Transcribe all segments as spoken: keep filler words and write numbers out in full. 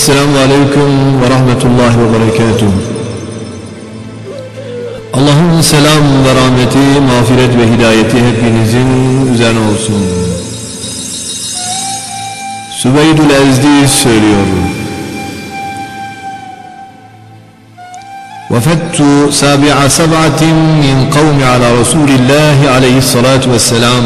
Esselamu Aleyküm ve Rahmetullahi ve Berekatuhu. Allah'ın selam ve rahmeti, mağfiret ve hidayeti hepinizin üzerine olsun. Süveydül Ezdi söylüyor: Vefettu sabi'a sab'atin min kavmi ala Resulillahi aleyhissalatu vesselam.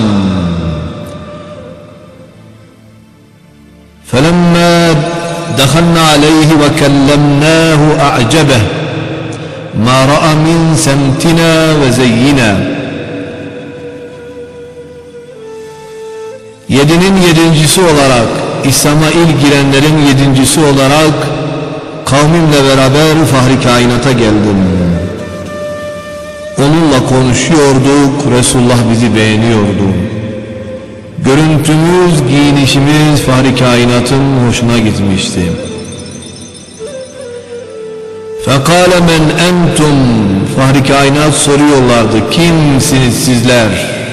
Felemma دخلنا عليه وكلمناه أعجبه ما رأى من سمتنا وزينا. Yedinin yedincisi olarak, İslam'a ilk girenlerin yedincisi olarak kavmimle beraber Fahri Kainat'a geldim. Onunla konuşuyorduk, Resulullah bizi beğeniyordu. Görüntümüz, giyinişimiz Fahri Kainat'ın hoşuna gitmişti. فَقَالَ مَنْ أَنْتُمْ Fahri Kainat soruyorlardı, kimsiniz sizler?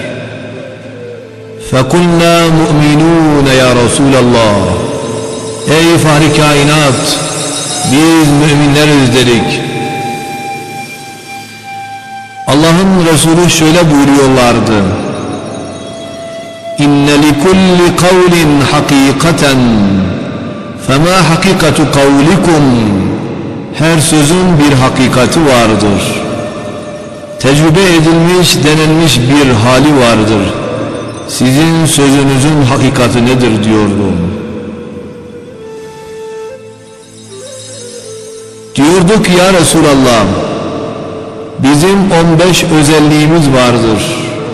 فَقُلْنَا مُؤْمِنُونَ يَا رَسُولَ اللّٰهِ Ey Fahri Kainat, biz müminleriz dedik. Allah'ın Resulü şöyle buyuruyorlardı: İnne likulli kavlin hakikaten fema hakikatu kavlikum. Her sözün bir hakikati vardır. Tecrübe edilmiş, denenmiş bir hali vardır. Sizin sözünüzün hakikati nedir diyordu. Diyorduk ya Resulallah, bizim on beş özelliğimiz vardır.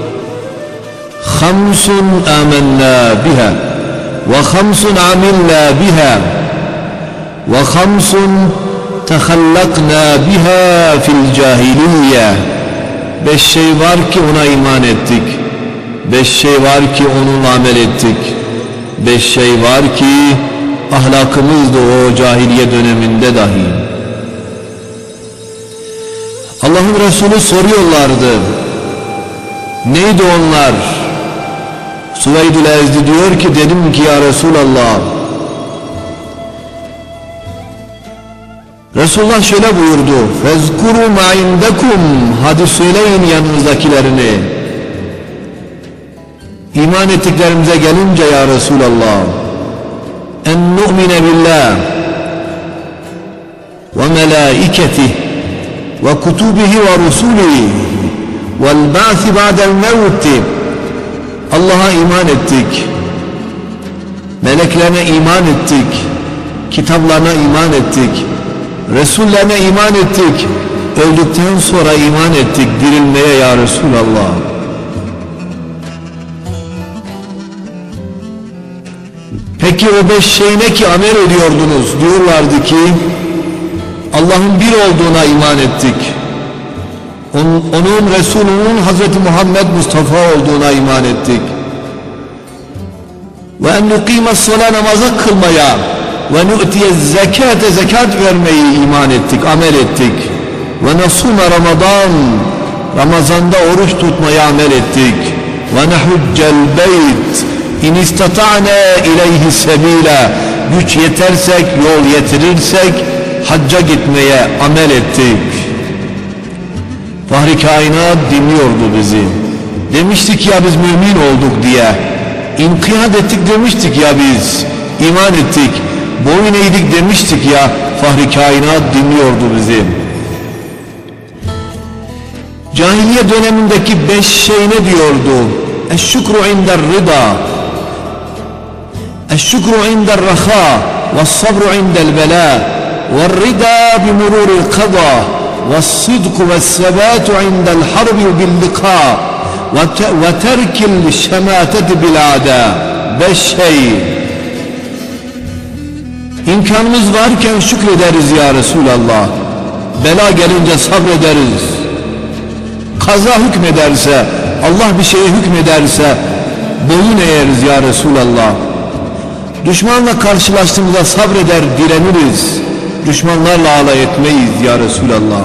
Hamsun amennâ biha ve hamsun amillâ biha ve hamsun tehallaknâ biha fil cahiliyye. Beş şey var ki ona iman ettik. Beş şey var ki onunla amel ettik. Beş şey var ki ahlakımız da o cahiliye döneminde dahi. Allah'ın Resulü soruyorlardı, neydi onlar? Süveydül Ezdi diyor ki, dedim ki ya Resulallah, Resulullah şöyle buyurdu: فَذْكُرُوا مَا عِنْدَكُمْ Hadi söyleyin yanınızdakilerini. İman ettiklerimize gelince ya Resulallah, اَنْ نُؤْمِنَ بِاللّٰهِ وَمَلَائِكَتِهِ وَكُتُبِهِ وَرُسُولِهِ وَالْبَعْثِ بَعْدَ الْمَوْتِ Allah'a iman ettik, meleklerine iman ettik, kitaplarına iman ettik, Resullerine iman ettik, öldükten sonra iman ettik dirilmeye ya Resulallah. Peki o beş şey ne ki amel ediyordunuz? Diyorlardı ki, Allah'ın bir olduğuna iman ettik. Onun, onun Resulünün Hazreti Muhammed Mustafa olduğuna iman ettik. Ve en nuqimes salâ namazı kılmaya ve nu'tiye zekâte zekat vermeyi iman ettik, amel ettik. Ve nasûme Ramazan Ramazanda oruç tutmaya amel ettik. Ve nehuccel beyt in istata'ne ileyhi sebîle güç yetersek, yol yetirirsek hacca gitmeye amel ettik. Fahri Kainat dinliyordu bizi. Demiştik ya biz mümin olduk diye. İnkiyat ettik demiştik ya biz. İman ettik. Boyun eğdik demiştik ya. Fahri Kainat dinliyordu bizi. Cahiliye dönemindeki beş şey ne diyordu? Eşşükru indel rıda, eşşükru indel raha, ve's-sabru indel belâ, ve'r-rida bimururil qada, ve's-sidku ve's-sebâtu indel harbi bil-liqâ, ve terkil şemâteti bil-âdâ. Beş şey. İmkanımız varken şükrederiz ya Resulallah. Bela gelince sabrederiz. Kaza hükmederse, Allah bir şeye hükmederse boyun eğeriz ya Resulallah. Düşmanla karşılaştığımızda sabreder, direniriz. Düşmanlarla alay etmeyiz ya Resulallah.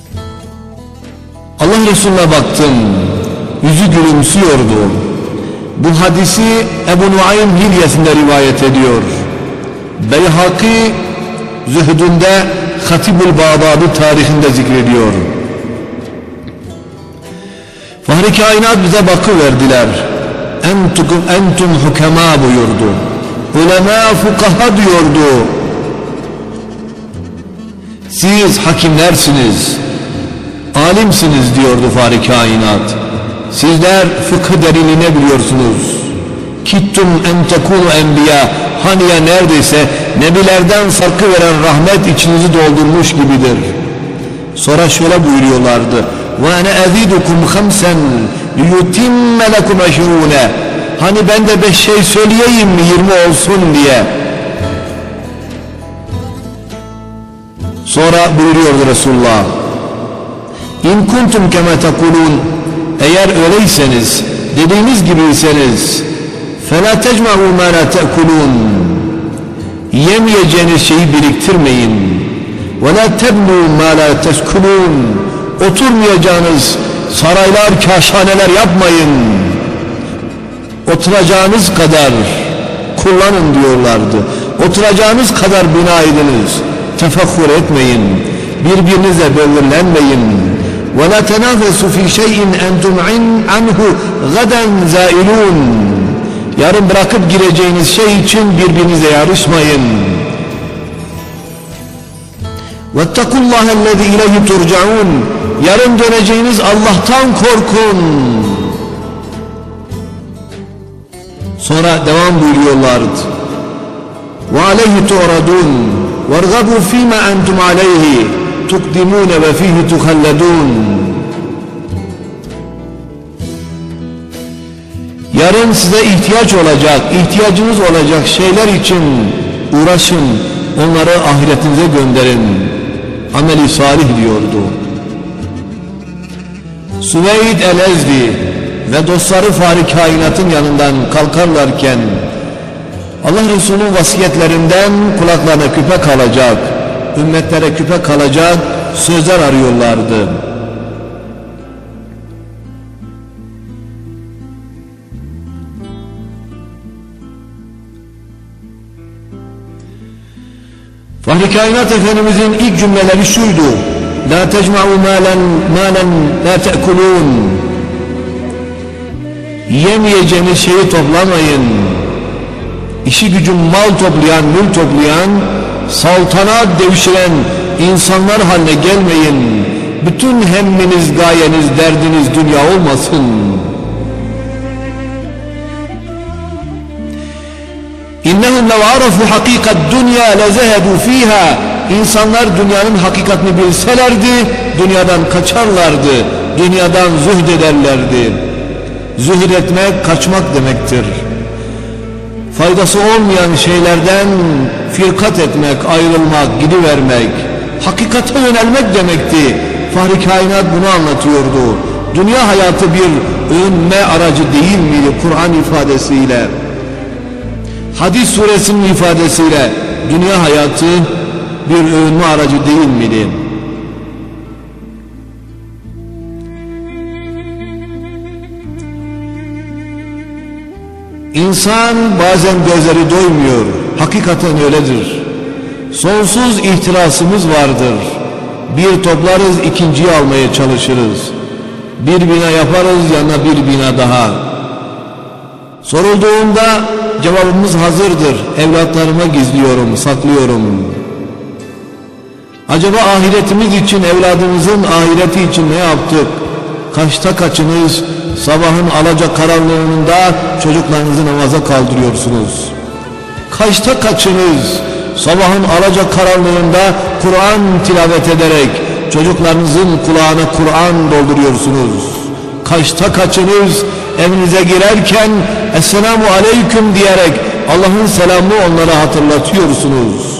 Allah Resulüne baktım, yüzü gülümsüyordu. Bu hadisi Ebu Nuaym Hilyesinde rivayet ediyor. Beyhaki Zühdünde Hatibül Bağdadi tarihinde zikrediyor. Fahri kainat bize bakıverdiler. Entum, entum hukema buyurdu. Ulema fukaha diyordu. Siz hakimlersiniz, alimsiniz diyordu Fahri kainat. Sizler fıkıh derinliğine biliyorsunuz. Kittum en tekunu enbiya. Hani ya neredeyse nebilerden sarkı veren rahmet içinizi doldurmuş gibidir. Sonra şöyle buyuruyorlardı. Ve ene ezidukum hamsen liyutimme lekum eşrune. Hani ben de beş şey söyleyeyim mi yirmi olsun diye. Sonra buyuruyordu Resulullah. İn kuntum kema tekulun. Eğer öyleyseniz, dediğiniz gibiyseniz, فَلَا تَجْمَعُوا مَا لَا تَأْكُلُونَ. Yemeyeceğiniz şeyi biriktirmeyin. وَلَا تَبْنُوا مَا لَا تَسْكُلُونَ. Oturmayacağınız saraylar, kâşhaneler yapmayın. Oturacağınız kadar kullanın diyorlardı. Oturacağınız kadar bina ediniz. Tefekkür etmeyin. Birbirinize böbürlenmeyin. وَلَا تَنَافَسُوا فِي شَيْءٍ أَنْتُمْ عَنْهُ غَدًا زَائِلُونَ. Yarın bırakıp gireceğiniz şey için birbirinize yarışmayın. وَاتَّقُوا اللّٰهَ الَّذِي اِلَيْهِ تُرْجَعُونَ. Yarın döneceğiniz Allah'tan korkun. Sonra devam buyuruyorlardı. وَعَلَيْهِ تُعْرَضُونَ وَارْغَبُوا فِي مَا أَنْتُمْ عَلَيْهِ تُقْدِمُونَ وَفِيهِ تُخَلَّدُونَ. Yarın size ihtiyaç olacak, ihtiyacınız olacak şeyler için uğraşın, onları ahiretinize gönderin. Ameli salih diyordu. Süveyd el-Ezdi ve dostları Fahri kainatın yanından kalkarlarken Allah Resulü'nün vasiyetlerinden kulaklarına küpe kalacak, ümmetlere küpe kalacak sözler arıyorlardı. Fahri kainat Efendimizin ilk cümleleri şuydu. La tecma'u malen malen la te'kulun. Yemeyeceğiniz şeyi toplamayın. İşi gücün mal toplayan, mül toplayan, saltanat devşiren insanlar haline gelmeyin. Bütün hemminiz, gayeniz, derdiniz dünya olmasın. İnnehum lev arafu hakikat dünya lezehedu fiha. İnsanlar dünyanın hakikatini bilselerdi, dünyadan kaçarlardı, dünyadan zühd ederlerdi. Zühd etmek, kaçmak demektir. Faydası olmayan şeylerden firkat etmek, ayrılmak, gidivermek, hakikate yönelmek demekti. Fahri kainat bunu anlatıyordu. Dünya hayatı bir övünme aracı değil miydi Kur'an ifadesiyle? Hadis suresinin ifadesiyle dünya hayatı bir övünme aracı değil miydi? İnsan bazen gözleri doymuyor. Hakikaten öyledir. Sonsuz ihtirasımız vardır. Bir toplarız, ikinciyi almaya çalışırız. Bir bina yaparız, yanına bir bina daha. Sorulduğunda cevabımız hazırdır. Evlatlarıma gizliyorum, saklıyorum. Acaba ahiretimiz için, evladımızın ahireti için ne yaptık? Kaçta kaçınız sabahın alacakaranlığında çocuklarınızı namaza kaldırıyorsunuz? Kaçta kaçınız sabahın alacakaranlığında Kur'an tilavet ederek çocuklarınızın kulağına Kur'an dolduruyorsunuz? Kaçta kaçınız evinize girerken Esselamu Aleyküm diyerek Allah'ın selamını onlara hatırlatıyorsunuz?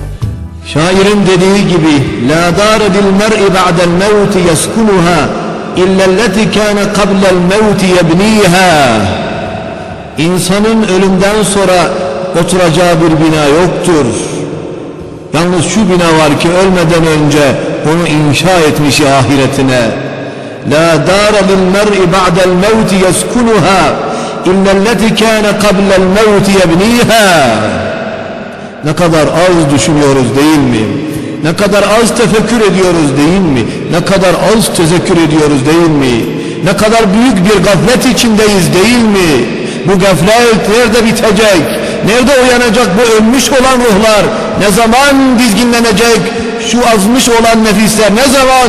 Şairin dediği gibi la dâre bil mer'i ba'del mevti yeskunuha. illelleti kana qabla'l mevti yebniha. İnsanın ölümden sonra oturacağı bir bina yoktur. Yalnız şu bina var ki ölmeden önce onu inşa etmiş ahiretine. La dara lil mer'i ba'da'l mevti yeskunuha illelleti kana qabla'l mevti yebniha. Ne kadar az düşünüyoruz değil mi? Ne kadar az tefekkür ediyoruz değil mi? Ne kadar az tezekkür ediyoruz değil mi? Ne kadar büyük bir gaflet içindeyiz değil mi? Bu gaflet nerede bitecek? Nerede uyanacak bu ölmüş olan ruhlar? Ne zaman dizginlenecek şu azmış olan nefisler? Ne zaman?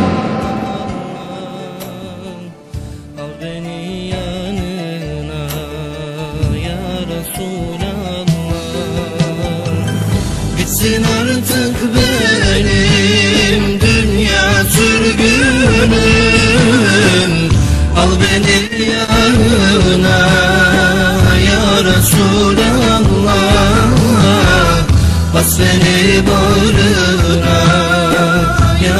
Al beni yanına ya Resulallah. Bitsin artık benim dünya sürgünüm. Al beni yanına ya Resulallah. Bas beni bağrına ya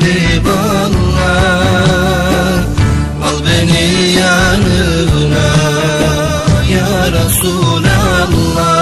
Habiballah. Al beni yanına ya Resulallah.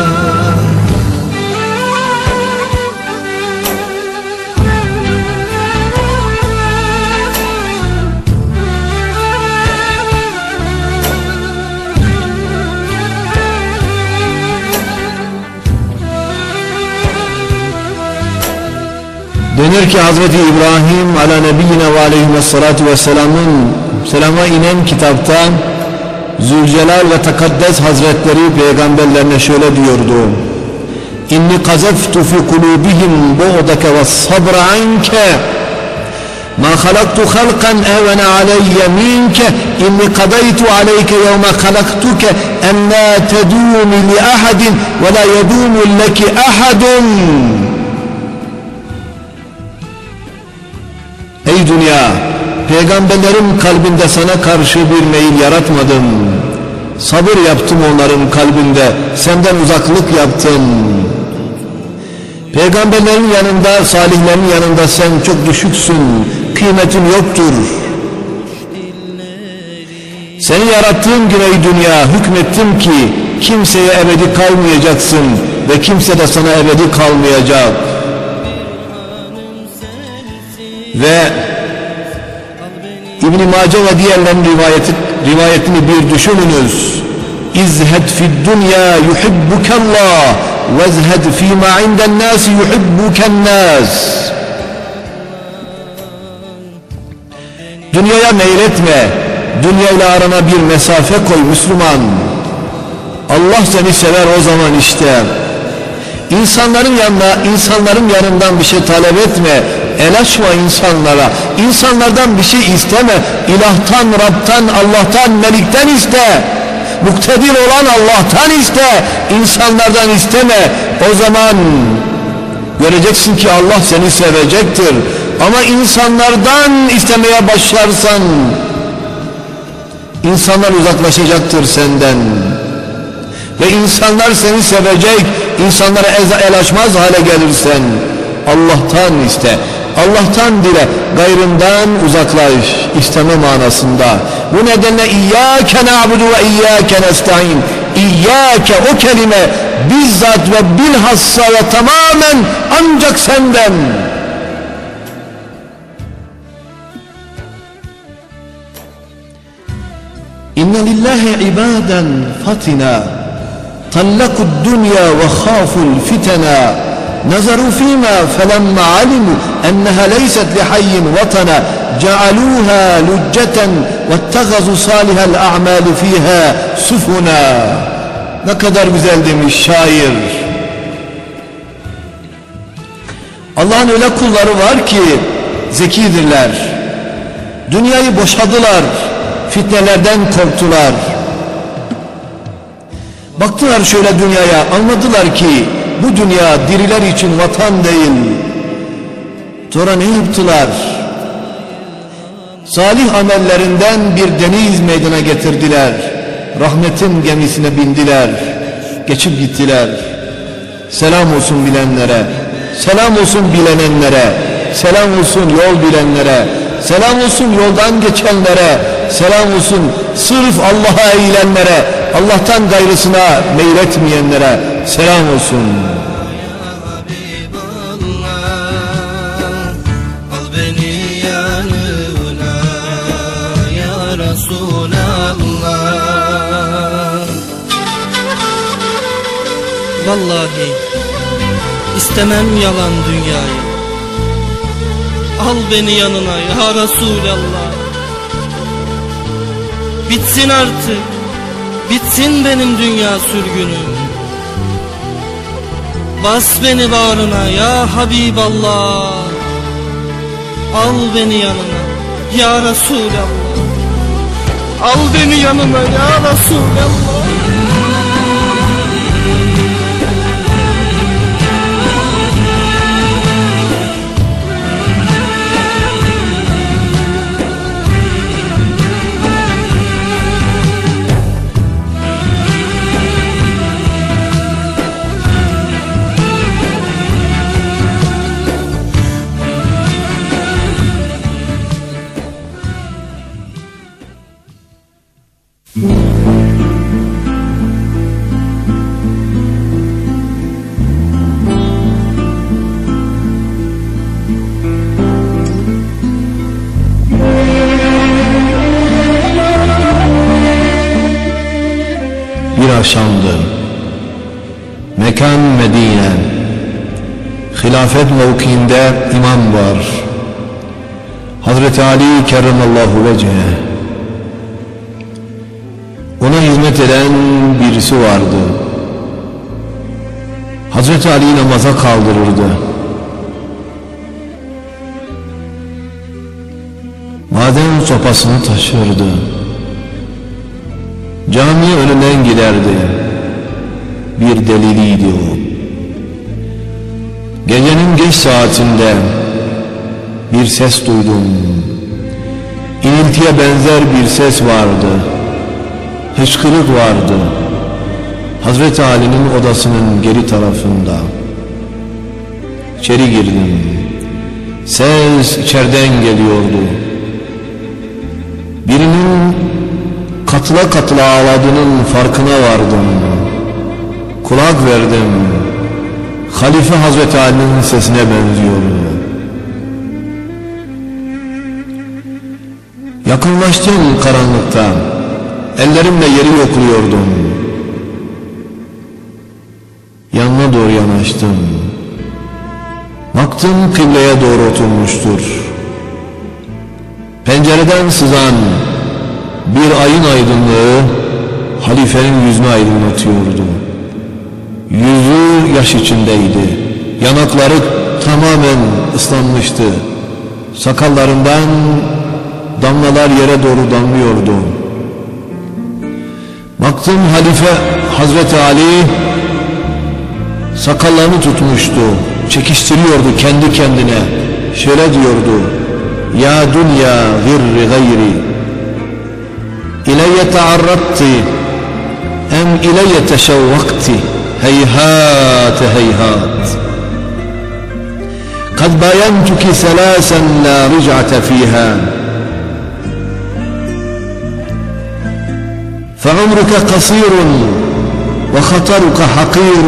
Denir ki Hazreti İbrahim ala nebiyyine ve aleyhissalatu vesselamın selama inen kitapta Zülcelal ve Tekaddes Hazretleri peygamberlerine şöyle diyordu: İnni kazeftu fi kulubihim bu'dake ve sabra anke ma halaktu halkan evene aleyye minke inni kadaytu aleyke yevme halaktuke en la tedûmi li ahadin ve la yedûmu leki ahadun. Ey dünya, peygamberlerin kalbinde sana karşı bir meyil yaratmadım. Sabır yaptım onların kalbinde, senden uzaklık yaptım. Peygamberlerin yanında, salihlerin yanında sen çok düşüksün, kıymetin yoktur. Seni yarattığım gün ey dünya hükmettim ki kimseye ebedi kalmayacaksın ve kimse de sana ebedi kalmayacak. Ve İbn-i Mace ve diğerlerinin rivayeti, rivayetini bir düşününüz. İzhed fid dünya yuhibbukallah vezhed fîmâ inden nâsi yuhibbuken-nâs. Dünyaya meyletme, dünyayla arana bir mesafe koy Müslüman. Allah seni sever o zaman işte. İnsanların yanına, insanların yanından bir şey talep etme. El açma insanlara. İnsanlardan bir şey isteme. İlahtan, Rab'tan, Allah'tan, Melik'ten iste. Muktedir olan Allah'tan iste. İnsanlardan isteme. O zaman göreceksin ki Allah seni sevecektir. Ama insanlardan istemeye başlarsan insanlar uzaklaşacaktır senden. Ve insanlar seni sevecek. İnsanlara el açmaz hale gelirsen Allah'tan iste. Allah'tan dile, gayrından uzaklaş, isteme manasında. Bu nedenle İyyâke na'budu ve İyyâke nestaîn. İyyâke o kelime bizzat ve bilhassa ve tamamen ancak senden. İnne lillahi ibaden fatina tallakud dünya ve khaful fitena نظروا فيما فلما علموا أنها ليست لحي وطنا جعلوها لجة واتخذوا صالح الأعمال فيها سفنا. Ne kadar güzel demiş şair. Allah'ın öyle kulları var ki zekidirler. Dünyayı boşadılar, fitnelerden korktular. Baktılar şöyle dünyaya, anladılar ki bu dünya diriler için vatan değil. Sonra ne yaptılar? Salih amellerinden bir deniz meydana getirdiler. Rahmetin gemisine bindiler. Geçip gittiler. Selam olsun bilenlere, selam olsun bilenenlere, selam olsun yol bilenlere, selam olsun yoldan geçenlere, selam olsun sırf Allah'a eğilenlere, Allah'tan gayrısına meyletmeyenlere selam olsun. Vallahi istemem yalan dünyayı. Al beni yanına ya Resulallah. Bitsin artık, bitsin benim dünya sürgünüm. Bas beni bağrına ya Habiballah. Al beni yanına ya Resulallah. Al beni yanına ya Resulallah. Bir akşamdı, mekan Medine, hilafet mevkiinde imam var, Hazreti Ali kerremallahu vecehe. Ona hizmet eden birisi vardı. Hazreti Ali namaza kaldırırdı. Maden sopasını taşırdı. Cami önünden giderdi. Bir deliliydi o. Gecenin geç saatinde bir ses duydum. İniltiye benzer bir ses vardı. Hıçkırık vardı. Hazreti Ali'nin odasının geri tarafında. İçeri girdim. Ses içeriden geliyordu. Birinin katıla katıla ağladığının farkına vardım. Kulak verdim. Halife Hazreti Ali'nin sesine benziyordu. Yakınlaştım karanlıkta. Ellerimle yeri yokluyordum. Yanına doğru yanaştım. Baktım kıbleye doğru oturmuştur. Pencereden sızan bir ayın aydınlığı halifenin yüzünü aydınlatıyordu. Yüzü yaş içindeydi. Yanakları tamamen ıslanmıştı. Sakallarından damlalar yere doğru damlıyordu. Baktım halife Hazreti Ali sakallarını tutmuştu. Çekiştiriyordu kendi kendine. Şöyle diyordu: Ya dünya gırri gayri, İleyye taarrabti em ileyye teşevvakti, heyhat heyhat. Kad bayantuki selasen la ric'ate fiha, فعمرك قصير وخطرك حقير.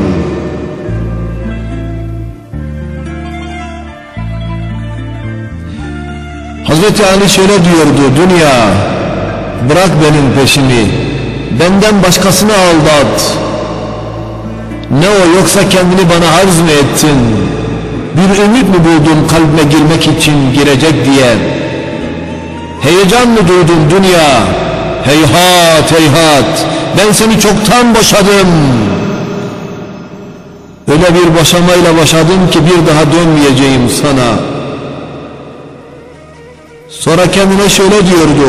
Hazreti Ali şöyle diyordu: Dünya, bırak benim peşimi, benden başkasını aldat. Ne o, yoksa kendini bana arz mı ettin? Bir ümit mi buldun kalbime girmek için girecek diye? Heyecan mı duydun dünya? Heyhat heyhat, ben seni çoktan boşadım. Öyle bir boşamayla boşadım ki bir daha dönmeyeceğim sana. Sonra kendine şöyle diyordu: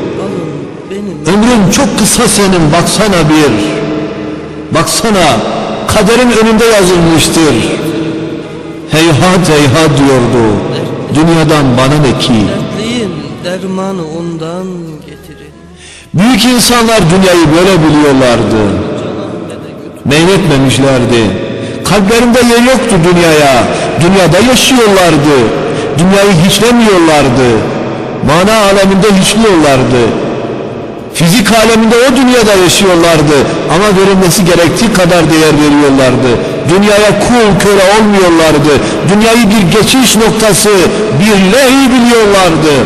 Ömrün çok kısa senin, baksana bir. Baksana, kaderin önünde yazılmıştır. Heyhat heyhat diyordu. Dünyadan bana ne ki? Dermanı ondan getirin. Büyük insanlar dünyayı böyle biliyorlardı. Meyletmemişlerdi. Kalplerinde yer yoktu dünyaya. Dünyada yaşıyorlardı. Dünyayı hiçlemiyorlardı. mana aleminde işliyorlardı. Fizik aleminde o dünyada yaşıyorlardı ama verilmesi gerektiği kadar değer veriyorlardı. Dünyaya kul köle olmuyorlardı. Dünyayı bir geçiş noktası, bir lehi biliyorlardı.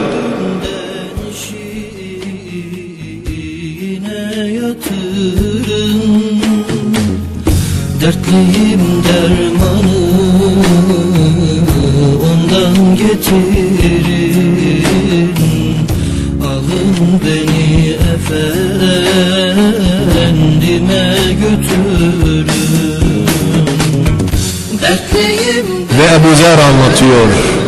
Dertliyim dermanı ondan getirin. Alın beni efendime götürün. Dertliyim. Ve Ebu Zer anlatıyor.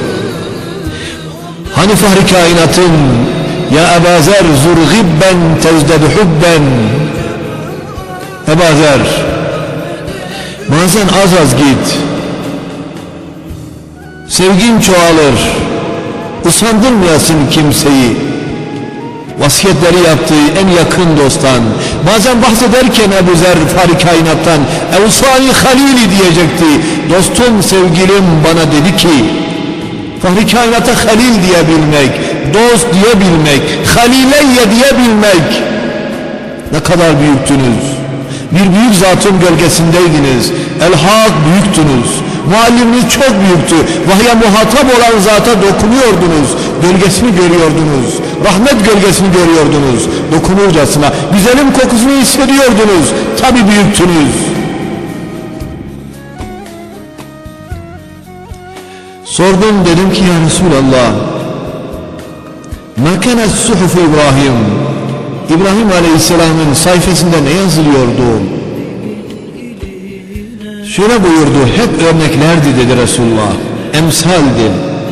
Hani fahri kainatın ya Ebu Zer zurgibben tezdedu hubben. Ebu Zer, bazen az az git, sevgin çoğalır, usandırmayasın kimseyi. Vasiyetleri yaptığı en yakın dosttan, bazen bahsederken Ebu Zer fahri kainattan Evsani Halili diyecekti. Dostum, sevgilim bana dedi ki, fahri kainata Halil diyebilmek, dost diyebilmek, Halileyye diyebilmek, ne kadar büyüktünüz. Bir büyük zatın gölgesindeydiniz. El-Hak büyüktünüz. Mualliminiz çok büyüktü. Vahye muhatap olan zata dokunuyordunuz. Gölgesini görüyordunuz. Rahmet gölgesini görüyordunuz. Dokunurcasına. Güzelin kokusunu hissediyordunuz. Tabi büyüktünüz. Sordum, dedim ki ya Resulallah, مَا كَنَتْ سُحُفُ İbrahim? İbrahim Aleyhisselam'ın sayfasında ne yazılıyordu? Şöyle buyurdu, hep örneklerdi dedi Resulullah, emsaldi.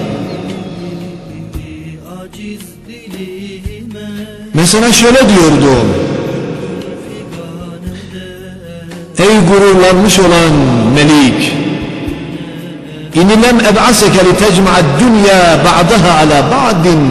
Mesela şöyle diyordu: ey gururlanmış olan melik, İnni lem eb'aseke li tecma'ad dünya ba'daha ala ba'din.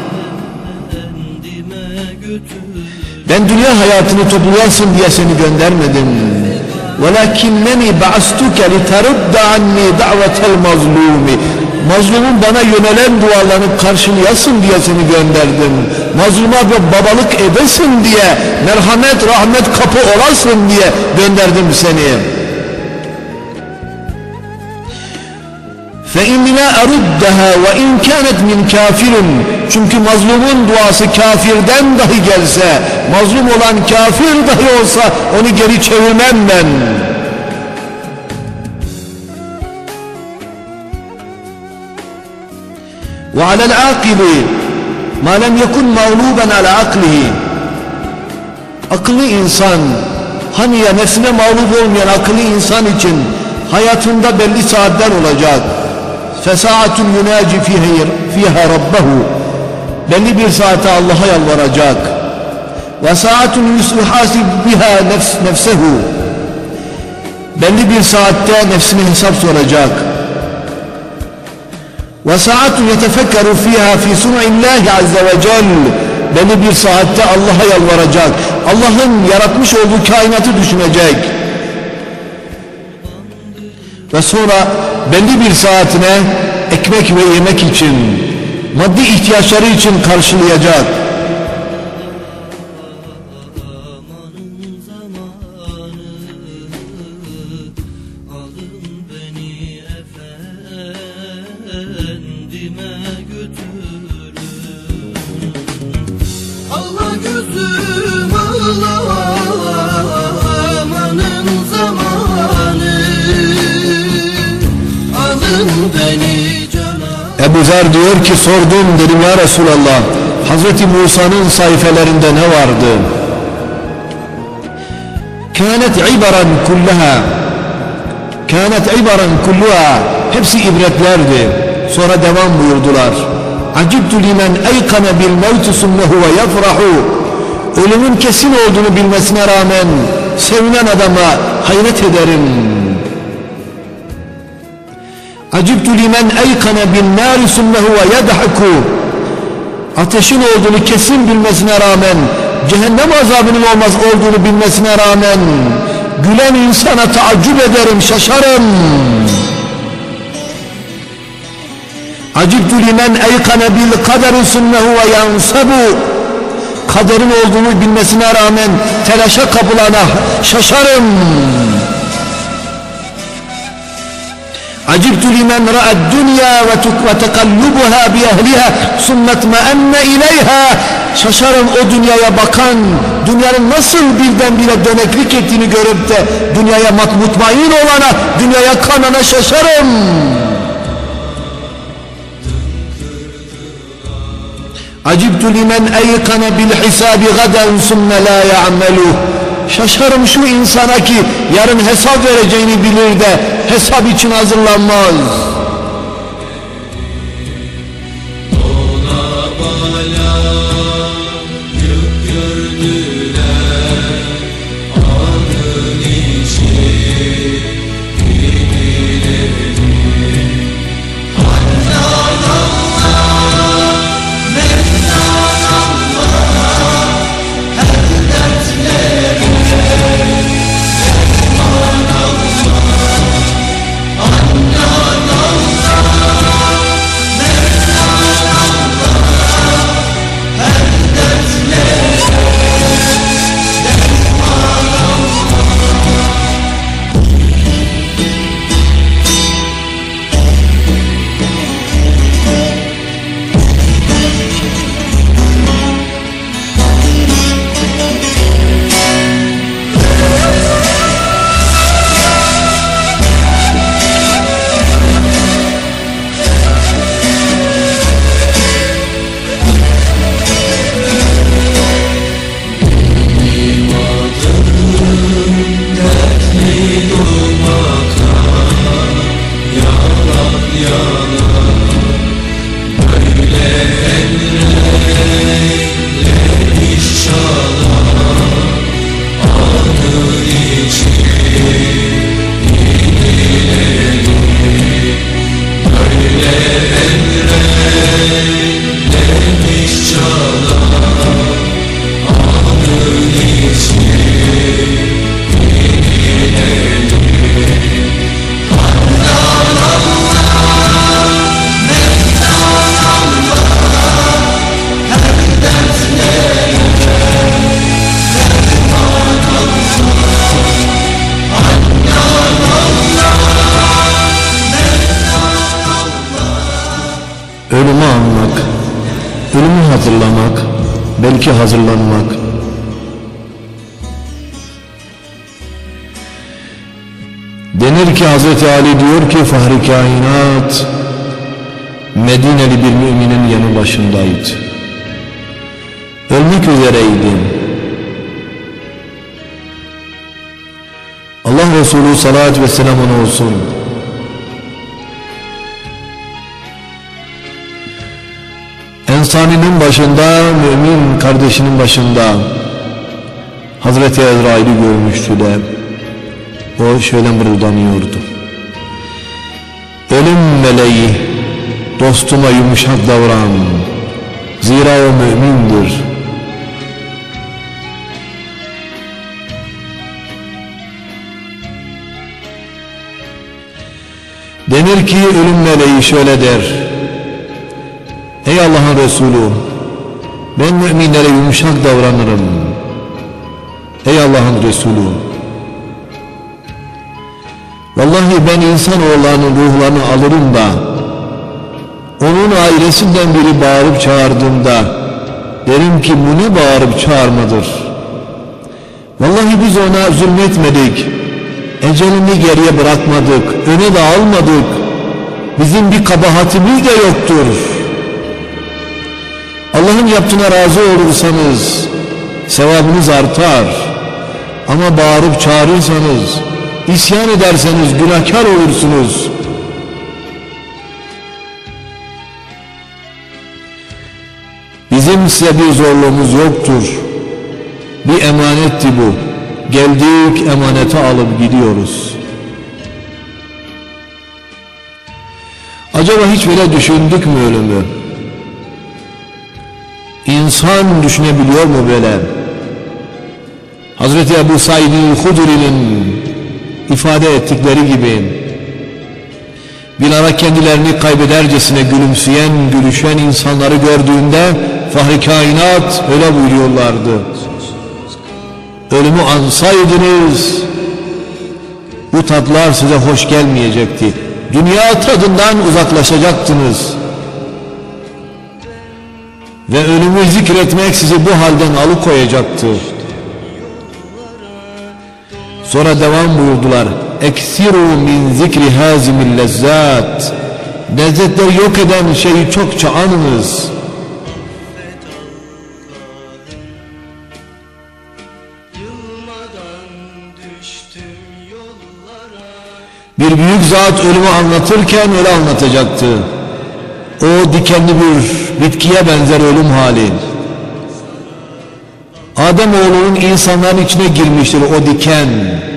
Ben dünya hayatını toplayasın diye seni göndermedim. وَلَكِنَّنِي بَعَسْتُكَ لِتَرُدَّ عَنِّي دَعْوَةَ الْمَظْلُومِ. Mazlumun bana yönelen dualarını karşılayasın diye seni gönderdim. Mazluma bir babalık edesin diye, merhamet, rahmet kapı olasın diye gönderdim seni. فَاِنِّ لَا اَرُدَّهَا وَاِنْ كَانَتْ مِنْ كَافِرٍ. Çünkü mazlumun duası kafirden dahi gelse, mazlum olan kafir dahi olsa onu geri çevirmem ben. وَعَلَى الْعَاقِبِ مَا لَمْ يَكُنْ مَغْلُوبًا عَلَى عَقْلِهِ. Akıllı insan, hani ya nefsine mağlup olmayan akıllı insan için hayatında belli saatler olacak. فَسَاعَةٌ يُنَاجِ فِيهَا رَبَّهُ. Belli bir saate Allah'a yalvaracak. وَسَاعَةٌ يُحَاسِبْ بِهَا نَفْسَهُ. Belli bir saatte nefsine hesap soracak. وَسَاعَةٌ يَتَفَكَّرُ فِيهَا فِي صُنْعِ اللّٰهِ عَزَّ وَجَلٍّ. Belli bir saatte Allah'a yalvaracak. Allah'ın yaratmış olduğu kainatı düşünecek. Ve sonra belli bir saatine ekmek ve yemek için, maddi ihtiyaçları için karşılayacak. Allah gözüm Allah, amanın zamanı. Ebu Zer diyor ki, sordum, dedim ya Resulallah, Hazreti Musa'nın sayfelerinde ne vardı? Kânet ibaran kullaha, kânet ibaran kulluha, hepsi ibretlerdi. Sonra devam buyurdular. Acibtu limen eykana bil mevti summehu ve yafrahu. Ölümün kesin olduğunu bilmesine rağmen sevinen adama hayret ederim. Acibtu limen eykana bin nâri summehu ve yedhaku. Ateşin olduğunu kesin bilmesine rağmen, cehennem azabının olmaz olduğunu bilmesine rağmen gülen insana taaccüp ederim, şaşarım. Acibtu limen eykane bil kaderi sünnehu ve yansabu. Kaderin olduğunu bilmesine rağmen telaşa kapılana şaşarım. Acibtu limen ra'ad dünya ve tekallubuha bi ehliha summetmeenne ileyha. Şaşarım o dünyaya bakan, dünyanın nasıl birdenbire döneklik ettiğini görüp de dünyaya mutmain olana, dünyaya kanana şaşarım. Acibtu limen eykane bil hisabi gaden sümme la ya'melu. Şaşarım şu insana ki yarın hesap vereceğini bilir de hesap için hazırlanmaz. Ona bala yük gördüler anın içi gibileri. Handan Allah, Mennan Allah, her dertlere derman Allah. Handan Allah, Mennan Allah, her dertlere derman Allah. Dertli durmaka yalan yalan böyle ellerlemiş çalan anın içi yenileri. Böyle ellerlemiş çalan anın içi Ölümü anmak, ölümü hazırlamak, belki hazırlanmak. Denir ki Hazreti Ali diyor ki Fahri Kainat Medineli bir müminin yanı başındaydı. Ölmek üzereydi. Allah Resulü salatü ve selam ona olsun. Ensarinin başında, mümin kardeşinin başında Hazreti Ezrail'i görmüştü de o şöyle mırıldanıyordu. Ölüm meleği, dostuma yumuşak davran, zira o mümindir. Denir ki ölüm meleği şöyle der: ey Allah'ın Resulü, ben müminlere yumuşak davranırım. Ey Allah'ın Resulü, vallahi ben insanoğullarının ruhlarını alırım da onun ailesinden biri bağırıp çağırdığında derim ki bu ne bağırıp çağırmadır. Vallahi biz ona zulmetmedik, ecelini geriye bırakmadık, öne de almadık, bizim bir kabahatimiz de yoktur. Allah'ın yaptığına razı olursanız sevabınız artar, ama bağırıp çağırırsanız, isyan ederseniz günahkar olursunuz. Bizim size bir zorluğumuz yoktur. Bir emanetti bu. Geldik, emaneti alıp gidiyoruz. Acaba hiç böyle düşündük mü ölümü? İnsan düşünebiliyor mu böyle? Hazreti Ebu Said el-Hudri'nin ifade ettikleri gibi Bir ara kendilerini kaybedercesine gülümseyen, gülüşen insanları gördüğünde Fahri Kainat öyle buyuruyorlardı: ölümü ansaydınız bu tatlar size hoş gelmeyecekti. Dünya tadından uzaklaşacaktınız. Ve ölümü zikretmek sizi bu halden alıkoyacaktı. Sonra devam buyurdular: eksiru min zikri hazimil lezzat. Lezzetleri yok eden şeyi çokça anınız. Bir büyük zat ölümü anlatırken öyle anlatacaktı: o dikenli bir bitkiye benzer ölüm hali. Ademoğlunun insanların içine girmiştir o diken.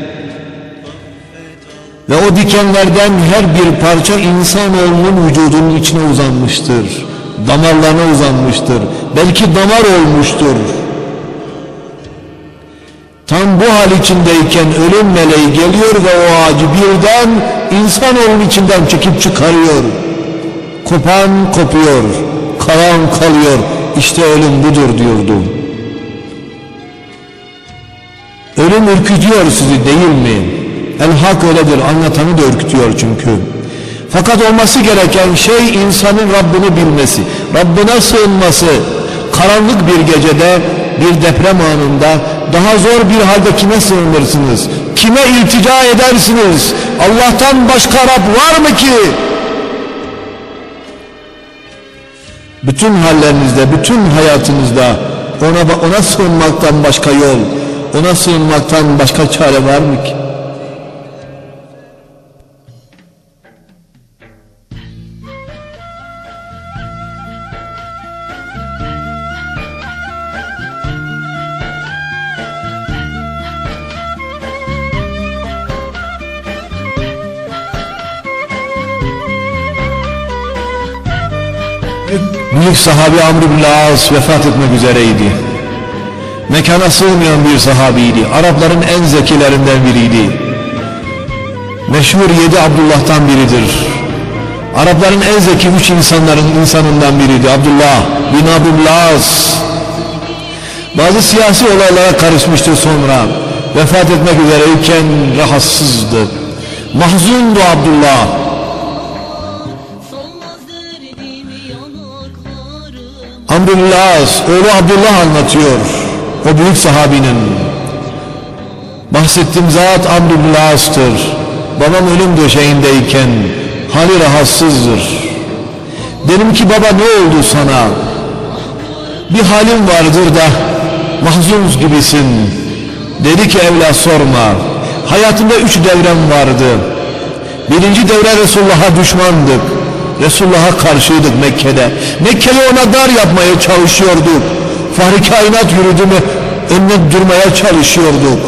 Ve o dikenlerden her bir parça insanoğlunun vücudunun içine uzanmıştır. Damarlarına uzanmıştır. Belki damar olmuştur. Tam bu hal içindeyken ölüm meleği geliyor ve o ağacı birden insanoğlunun içinden çekip çıkarıyor. Kopan kopuyor, kalan kalıyor. İşte ölüm budur diyordu. Ölüm ürkütüyor sizi değil mi? El hak öyledir, anlatanı da ürkütüyor çünkü. Fakat olması gereken şey insanın Rabbini bilmesi, Rabbine sığınması. Karanlık bir gecede, bir deprem anında daha zor bir halde kime sığınırsınız? Kime iltica edersiniz? Allah'tan başka Rab var mı ki? Bütün hallerinizde, bütün hayatınızda ona, ona sığınmaktan başka yol, ona sığınmaktan başka çare var mı ki? Büyük sahabi Amr ibn As vefat etmek üzereydi. Mekana sığmayan bir sahabiydi. Arapların en zekilerinden biriydi. Meşhur yedi Abdullah'tan biridir. Arapların en zeki üç insanların insanından biriydi. Abdullah bin Amr ibn As. Bazı siyasi olaylara karışmıştı sonra. Vefat etmek üzereyken rahatsızdı. Mahzundu Abdullah. Amr ibn As, oğlu Abdullah anlatıyor, o büyük sahabinin. Bahsettiğim zat Amr ibn As'tır. Babam ölüm döşeğindeyken hali rahatsızdır. Dedim ki baba ne oldu sana? Bir halim vardır da mahzun gibisin. Dedi ki evlat sorma. Hayatımda üç devrem vardı. Birinci devre Resulullah'a düşmandık. Resulullah'a karşıydık Mekke'de. Mekke'yi ona dar yapmaya çalışıyorduk. Fahri Kainat yürüdü mü önüne durmaya çalışıyorduk.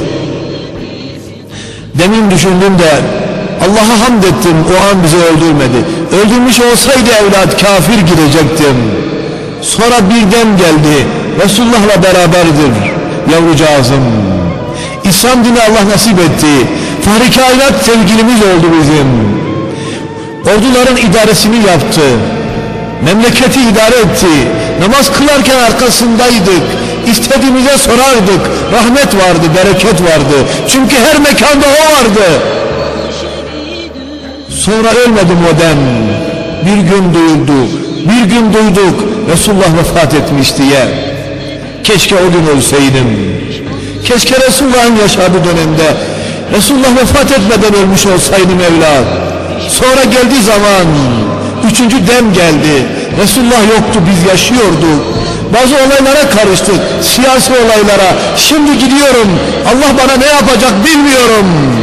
Demin düşündüm de Allah'a hamd ettim, o an bizi öldürmedi. Öldürmüş olsaydı evlat kafir gidecektim. Sonra birden geldi, Resulullah'la beraberdir yavrucağızım. İslam dini Allah nasip etti. Fahri Kainat sevgilimiz oldu bizim. Orduların idaresini yaptı. Memleketi idare etti. Namaz kılarken arkasındaydık. İstediğimize sorardık. Rahmet vardı, bereket vardı. Çünkü her mekanda o vardı. Sonra ölmedi o dem. Bir gün duyuldu. Bir gün duyduk Resulullah vefat etmiş diye. Keşke o gün ölseydim. Keşke Resulullah'ın yaşadığı dönemde Resulullah vefat etmeden ölmüş olsaydım evlat. Sonra geldiği zaman üçüncü dem geldi. Resulullah yoktu, biz yaşıyorduk. Bazı olaylara karıştık, siyasi olaylara. Şimdi gidiyorum, Allah bana ne yapacak bilmiyorum.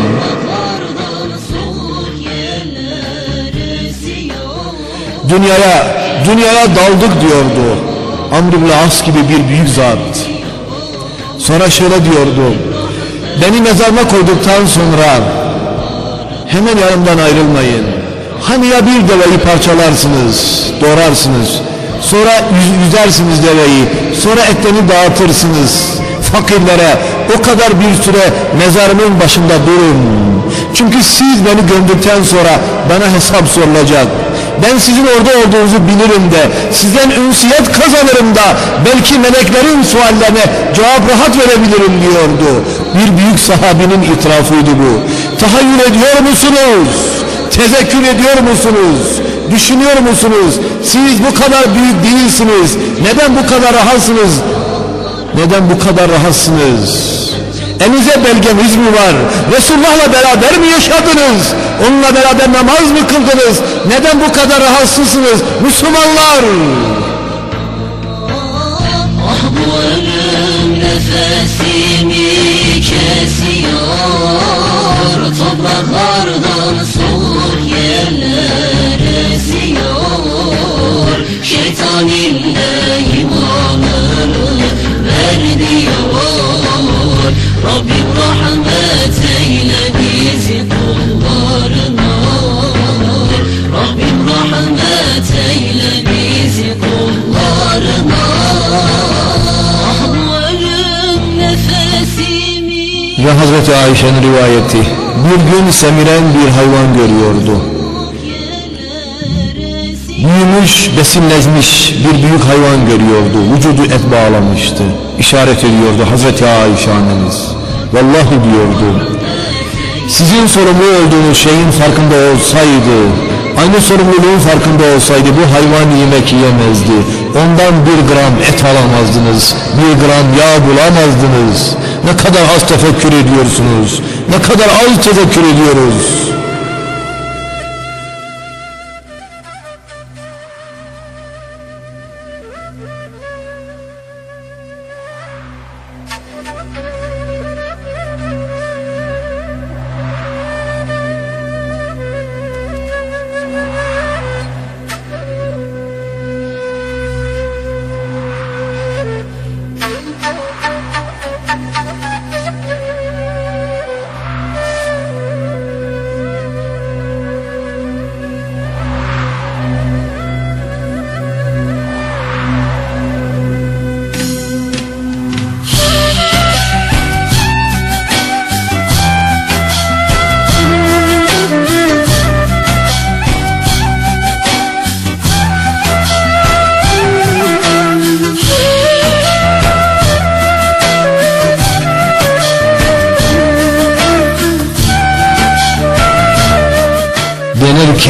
Dünyaya, dünyaya daldık diyordu Amr ibn As gibi bir büyük zat. Sonra şöyle diyordu: beni mezarıma koyduktan sonra hemen yanımdan ayrılmayın. Hani ya bir deveyi parçalarsınız, doğrarsınız, sonra yüzersiniz deveyi, sonra etlerini dağıtırsınız fakirlere. O kadar bir süre mezarımın başında durun. Çünkü siz beni gömdükten sonra bana hesap sorulacak. Ben sizin orada olduğunuzu bilirim de, sizden ünsiyet kazanırım da, belki meleklerin suallerine cevap rahat verebilirim diyordu. Bir büyük sahabinin itirafıydı bu. Tahayyül ediyor musunuz? Tezekkür ediyor musunuz? Düşünüyor musunuz? Siz bu kadar büyük değilsiniz. Neden bu kadar rahatsınız? Neden bu kadar rahatsınız? Elinizde belgeniz mi var? Resulullah'la beraber mi yaşadınız? Onunla beraber namaz mı kıldınız? Neden bu kadar rahatsızsınız Müslümanlar? Ah bu ölüm nefesimi kesiyor, topraklardan soğuk yerler esiyor. Şeytan ille imanını ver diyor. Rabbim rahmet eyle bizi kullarına. Rabbim rahmet eyle bizi kullarına. Ah bu ölüm nefesimi. Ve Hazreti Ayşe'nin rivayeti, bir gün semiren bir hayvan görüyordu. Büyümüş, besinlenmiş bir büyük hayvan görüyordu. Vücudu et bağlamıştı. İşaret ediyordu Hazreti Ayşe annemiz. Vallahi diyordu, sizin sorumlu olduğunuz şeyin farkında olsaydı, aynı sorumluluğun farkında olsaydı bu hayvan yemek yiyemezdi. Ondan bir gram et alamazdınız, bir gram yağ bulamazdınız. Ne kadar az tefekkür ediyorsunuz, ne kadar az tefekkür ediyoruz. Denir ki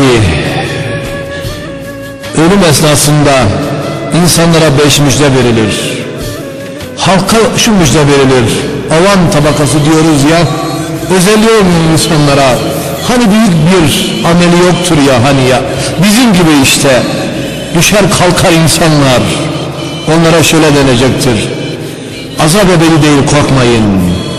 ölüm esnasında insanlara beş müjde verilir. Halka şu müjde verilir. Avam tabakası diyoruz ya, özelliği olmuyor insanlara. Hani büyük bir ameli yoktur ya, hani ya. Bizim gibi işte düşer kalkar insanlar. Onlara şöyle denecektir: azap ebedi değil, korkmayın.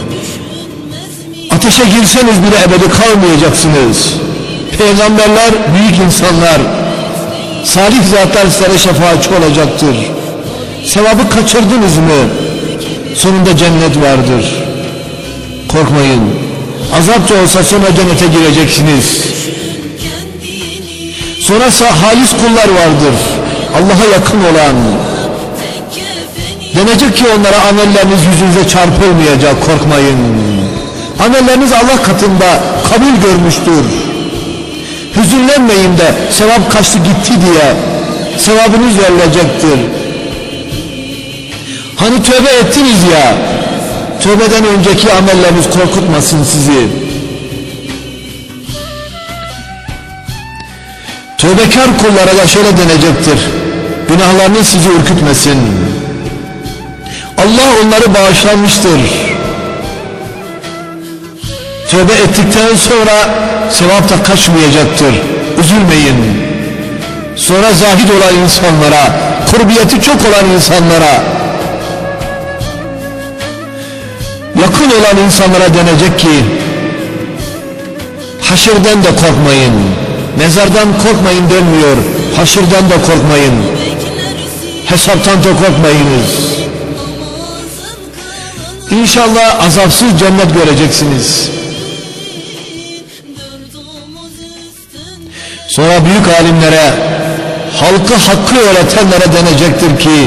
Ateşe girseniz bile ebedi kalmayacaksınız. Peygamberler, büyük insanlar, salih zatlar size şefaatçi olacaktır. Sevabı kaçırdınız mı? Sonunda cennet vardır. Korkmayın. Azapça olsa sonra cennete gireceksiniz. Sonra halis kullar vardır, Allah'a yakın olan. Denecek ki onlara, amelleriniz yüzünüze çarpılmayacak, korkmayın. Amelleriniz Allah katında kabul görmüştür. Hüzünlenmeyin de sevap kaçtı gitti diye, sevabınız verilecektir. Hani tövbe ettiniz ya, tövbeden önceki amelleriniz korkutmasın sizi. Tövbekar kullara da şöyle denecektir: günahlarınız sizi ürkütmesin. Allah onları bağışlamıştır. Tövbe ettikten sonra sevap da kaçmayacaktır. Üzülmeyin. Sonra zahid olan insanlara, kurbiyeti çok olan insanlara, yakın olan insanlara denecek ki haşirden de korkmayın. Mezardan korkmayın denmiyor, haşirden de korkmayın. Hesaptan da korkmayınız. İnşallah azapsız cennet göreceksiniz. Sonra büyük alimlere, halkı hakkı öğretenlere denecektir ki,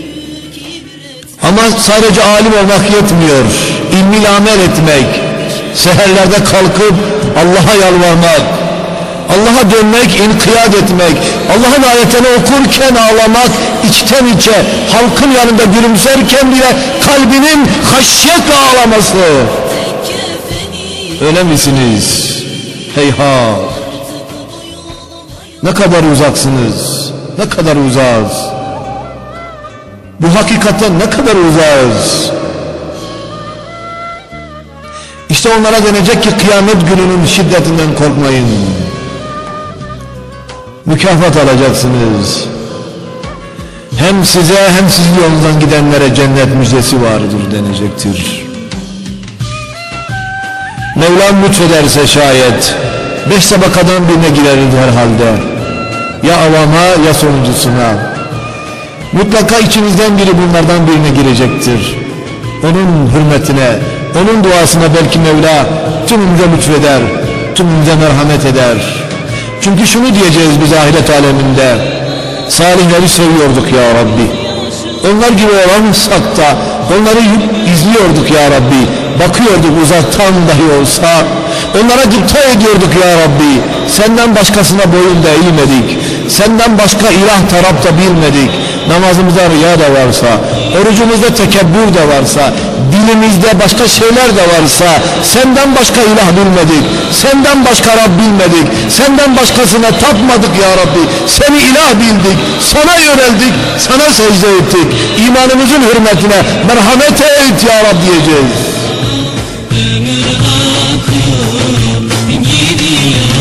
ama sadece alim olmak yetmiyor, ilmiyle amel etmek, seherlerde kalkıp Allah'a yalvarmak, Allah'a dönmek, inkiyat etmek, Allah'ın ayetini okurken ağlamak, içten içe halkın yanında gülümserken bile kalbinin haşyetle ağlaması. Öyle misiniz? Heyhat! Ne kadar uzaksınız, ne kadar uzağız. Bu hakikaten ne kadar uzağız. İşte onlara denecek ki kıyamet gününün şiddetinden korkmayın. Mükafat alacaksınız. Hem size hem sizin yolundan gidenlere cennet müjdesi vardır denecektir. Mevlam lütfederse şayet beş tabakadan birine gireriz herhalde. Ya avama ya sonuncusuna. Mutlaka içinizden biri bunlardan birine girecektir. Onun hürmetine, onun duasına belki Mevla tümümüze lütfeder, tümümüze merhamet eder. Çünkü şunu diyeceğiz biz ahiret aleminde: salihleri seviyorduk ya Rabbi. Onlar gibi olamazsak da onları izliyorduk ya Rabbi. Bakıyorduk uzaktan dahi olsa. Onlara dikkat ediyorduk ya Rabbi. Senden başkasına boyun da eğmedik. Senden başka ilah taraf da bilmedik. Namazımızda riya da varsa, orucumuzda tekebbür de varsa, dilimizde başka şeyler de varsa, senden başka ilah bilmedik, senden başka Rab bilmedik, senden başkasına tapmadık ya Rabbi. Seni ilah bildik, sana yöneldik, sana secde ettik. İmanımızın hürmetine merhamet et ya Rab diyeceğiz. Ömür akıp gidiyor.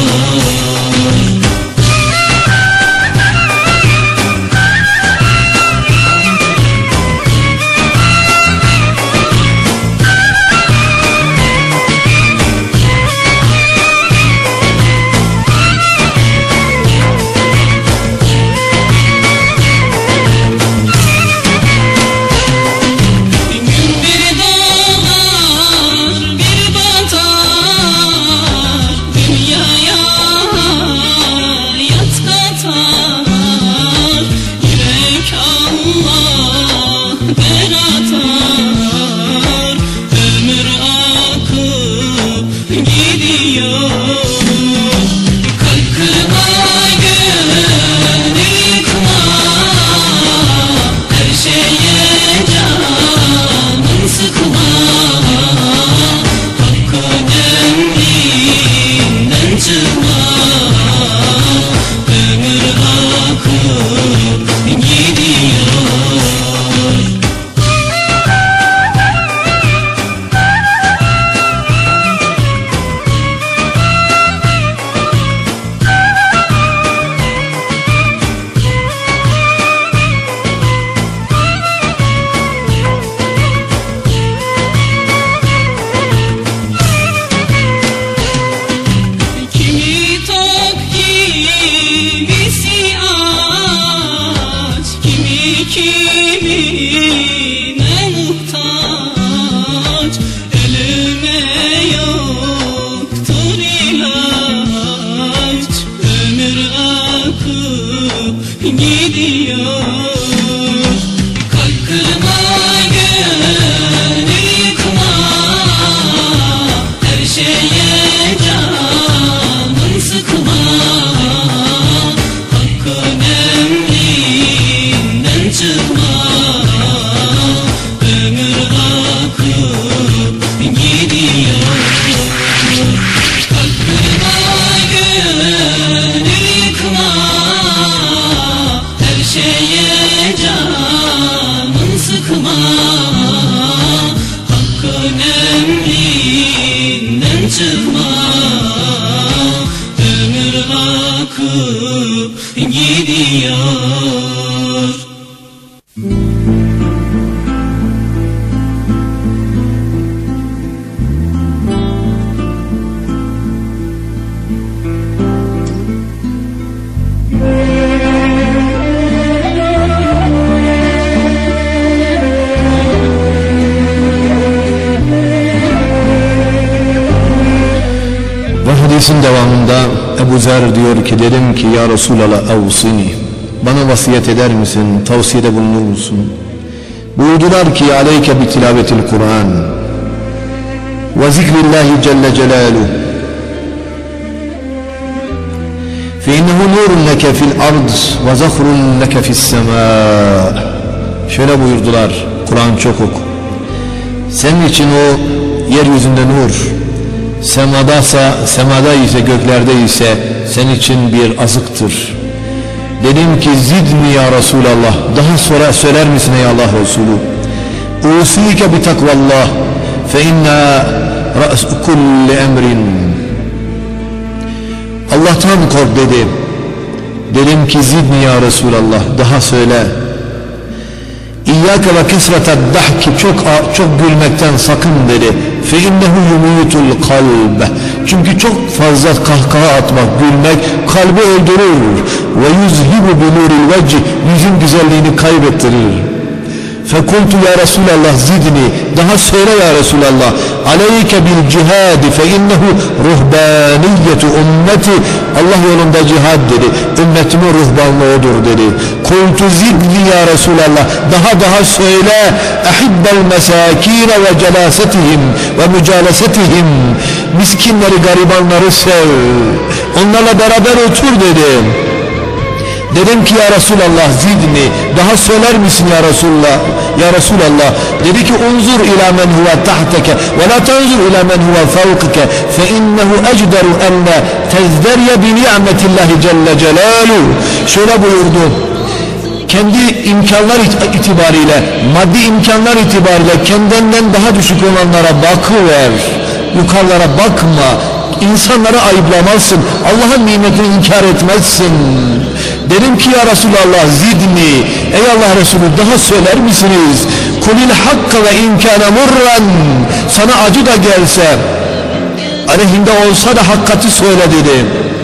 Hadisin devamında Ebu Zer diyor ki, dedim ki ya Resulallah avsini, bana vasiyet eder misin, tavsiyede bulunur musun? Buyurdular ki aleyke bi tilavetil Kur'an ve zikrillahi celle celaluhu. Fe innehu nurun leke fil ard ve zahrun leke fis sema. Şöyle buyurdular, Kur'an çok oku. Senin için o yeryüzünde nur, semadaysa, semada ise, göklerde ise senin için bir azıktır. Dedim ki zidni ya Resulallah, daha sonra söyler misin ey Allah Resulü? Usike bi takvallah fe inna ra's kulli emrin. Allah'tan kork dedi. Dedim ki zidni ya Resulallah, daha söyle. İyyâke ve kesreted dahki, çok çok gülmekten sakın dedi. Fe innehu yumutul kalbe. Çünkü çok fazla kahkaha atmak, gülmek kalbi öldürür. Ve yuzhibu bi nuril vecih, yüzün güzelliğini kaybettirir. Fekultu ya Resulallah zidni, daha söyle ya Resulallah. Aleyke bil cihadi fe innehu ruhbaniyetu ümmeti. Allah yolunda cihad dedi, ümmetimin ruhbanlığı odur dedi. Kultu zidni ya Resulallah, daha daha söyle. Ehibbel mesakine ve celasetihim ve mücalesetihim. Miskinleri, garibanları sev, onlarla beraber otur dedi. Dedim ki ya Resulallah zidni, daha söyler misin ya Resulallah? Ya Resulallah, dedi ki unzur ila men huve tahteke ve la tanzur ila men huve fevkike fe innehu ecderu enne tezderye bi ni'metillahi celle celaluhu. Şöyle buyurdu, kendi imkanlar itibariyle, maddi imkanlar itibariyle kendinden daha düşük olanlara bakıver, yukarılara bakma, insanları ayıplamazsın, Allah'ın nimetini inkar etmezsin. Dedim ki ya Resulallah zidni, ey Allah Resulü daha söyler misiniz? Kulil hakka ve imkâne murran, sana acı da gelse, aleyhinde olsa da hakikati söyle dedi.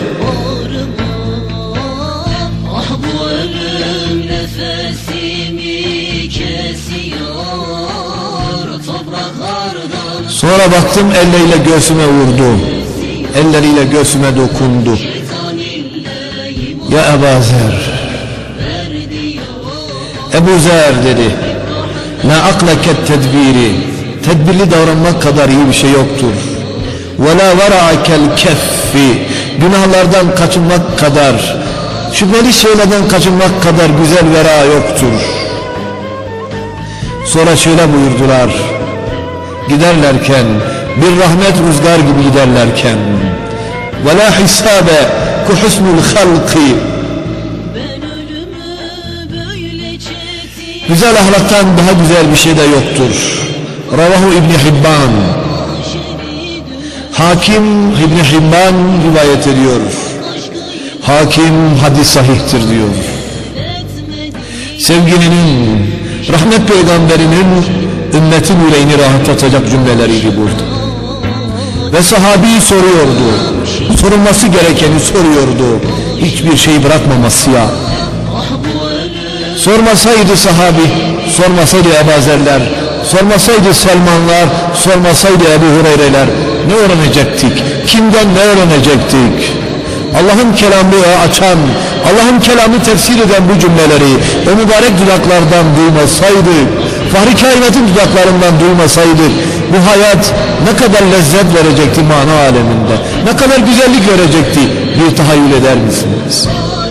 Sonra baktım elleriyle göğsüme vurdu, elleriyle göğsüme dokundu. Ya Ebu Zer, Ebu Zer dedi, la aklaket tedbiri, tedbirli davranmak kadar iyi bir şey yoktur. Ve la vera'akel keffi, günahlardan kaçınmak kadar, şüpheli şeylerden kaçınmak kadar güzel vera yoktur. Sonra şöyle buyurdular, giderlerken, bir rahmet rüzgar gibi giderlerken, ve la hisabe ku husnul halki, güzel ahlaktan daha güzel bir şey de yoktur. Ravahu İbn Hibban, Hakim İbn Hibban rivayet ediyor. Hakim hadis sahihtir diyor. Sevgilinin, rahmet peygamberinin ümmetin yüreğini rahatlatacak cümleleriydi burada. Ve sahabi soruyordu, sorulması gerekeni soruyordu, hiçbir şey bırakmaması ya. Sormasaydı sahabi, sormasaydı Ebu Zerler, sormasaydı Selmanlar, sormasaydı Ebu Hureyreler ne öğrenecektik? Kimden ne öğrenecektik? Allah'ın kelamını açan, Allah'ın kelamını tefsir eden bu cümleleri o mübarek dudaklardan duymasaydık, Fahri kainatın dudaklarından duymasaydık, bu hayat ne kadar lezzet verecekti mana aleminde, ne kadar güzellik verecekti, bir tahayyül eder misiniz?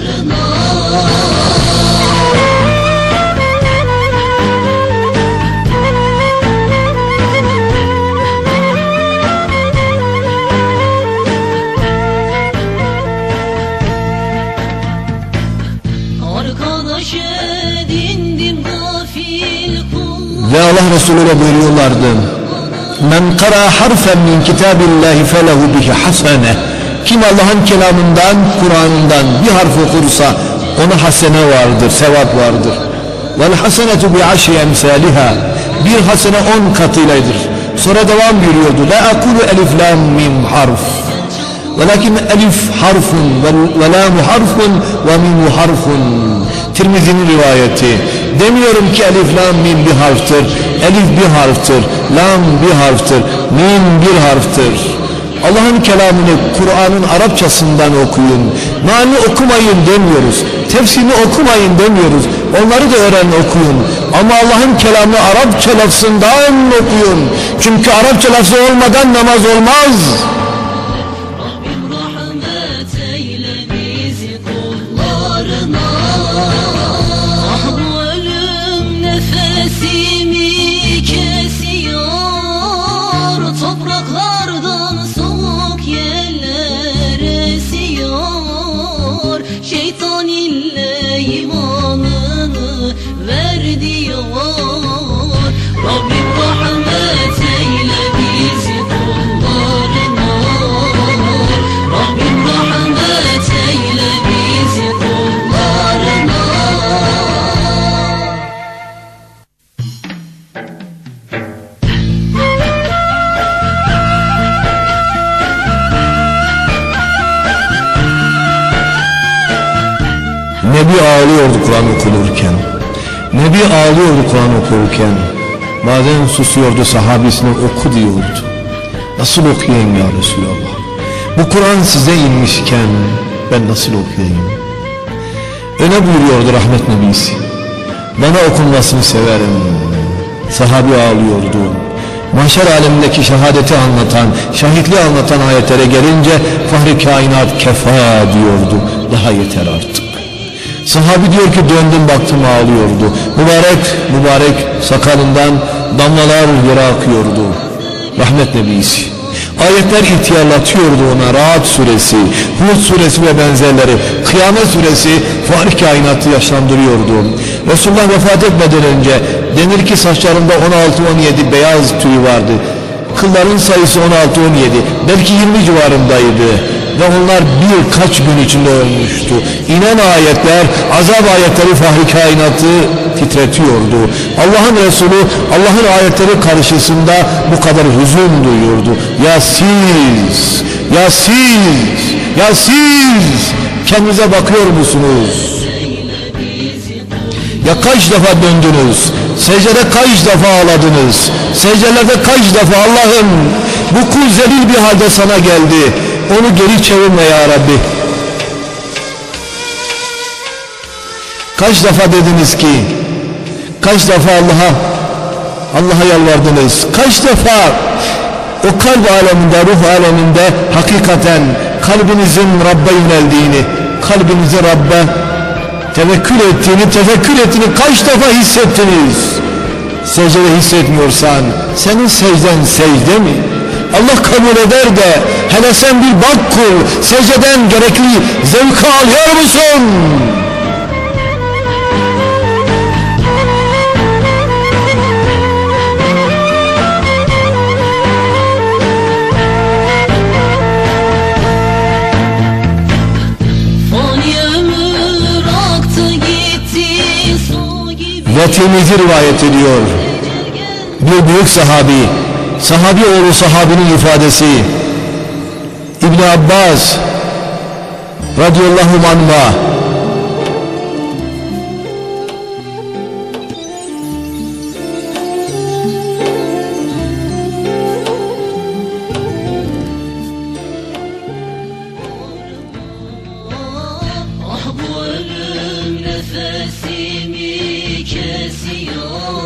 Ve Allah Resulü'ne buyuruyorlardı, men kara harfen min kitabillahi felehu bihi hasene, kim Allah'ın kelamından, Kur'an'ından bir harf okursa ona hasene vardır, sevap vardır. Vel hasenetu bi aşri emsaliha, bir hasene on katıylaydır. Sonra devam buyuruyordu, la akulu elif lam mim harf, velakin elif harfun ve lamu harfun ve mimu harfun. Tirmizi'nin rivayeti. Demiyorum ki elif lam mim bir harftır, elif bir harftır, lam bir harftır, mim bir harftır. Allah'ın kelamını Kur'an'ın Arapçasından okuyun, mealini okumayın demiyoruz, tefsirini okumayın demiyoruz, Onları da öğrenin, okuyun. Ama Allah'ın kelamını Arapça lafzından okuyun. Çünkü Arapça lafzı olmadan namaz olmaz. Rabbim rahmet eyle bizi kullarına. Ah bu ölüm nefesimi kesiyor. Topraklardan soğuk yeller esiyor. Şeytan ille imanını ver diyor. Rabbim rahmet eyle bizi kullarına. Rabbim rahmet eyle bizi kullarına. Nebi ağlıyordu Kur'an okunurken. Nebi ağlıyordu Kur'an okurken. Bazen susuyordu, sahabesine oku diyordu. Nasıl okuyayım ya Resulallah? Bu Kur'an size inmişken ben nasıl okuyayım? Öyle buyuruyordu rahmet nebisi. Bana okunmasını severim. Sahabi ağlıyordu. Mahşer alemindeki şehadeti anlatan, şahitliği anlatan ayetlere gelince Fahri kainat kefa diyordu. Daha yeter artık. Sahabi diyor ki döndüm baktım ağlıyordu. Mübarek mübarek sakalından damlalar yere akıyordu. Rahmet nebisi. Ayetler ihtiyarlatıyordu ona. Rahat suresi, Hud suresi ve benzerleri, Kıyamet suresi Fahri kainatı yaşlandırıyordu. Resulullah vefat etmeden önce denir ki saçlarında on altı on yedi beyaz tüy vardı. Kılların sayısı on altı on yedi, belki yirmi civarındaydı. Ve onlar birkaç gün içinde ölmüştü. İnen ayetler, azap ayetleri Fahri kainatı titretiyordu. Allah'ın Resulü Allah'ın ayetleri karşısında bu kadar hüzün duyuyordu. Ya siz, ya siz, ya siz kendinize bakıyor musunuz? Ya kaç defa döndünüz? Secdede kaç defa ağladınız? Secdelerde kaç defa Allah'ım bu kul zelil bir halde sana geldi. Onu geri çevirme ya Rabbi. Kaç defa dediniz ki, kaç defa Allah'a Allah'a yalvardınız? Kaç defa o kalp aleminde, ruh aleminde hakikaten kalbinizin Rabbe yöneldiğini, kalbinizi Rabbe tevekkül ettiğini, tefekkür ettiğini kaç defa hissettiniz? Secde hissetmiyorsan senin secden secde mi? Allah kabul eder de hele sen bir bak kul, secdeden gerekli zevki alıyor musun? Fani ömür aktı gitti su gibi. Ve Tirmizi rivayet ediyor. Bir büyük sahabi, sahabi oğlu sahabinin ifadesi, İbn Abbas radıyallahu anh'a Ah bu ölüm nefesimi kesiyor.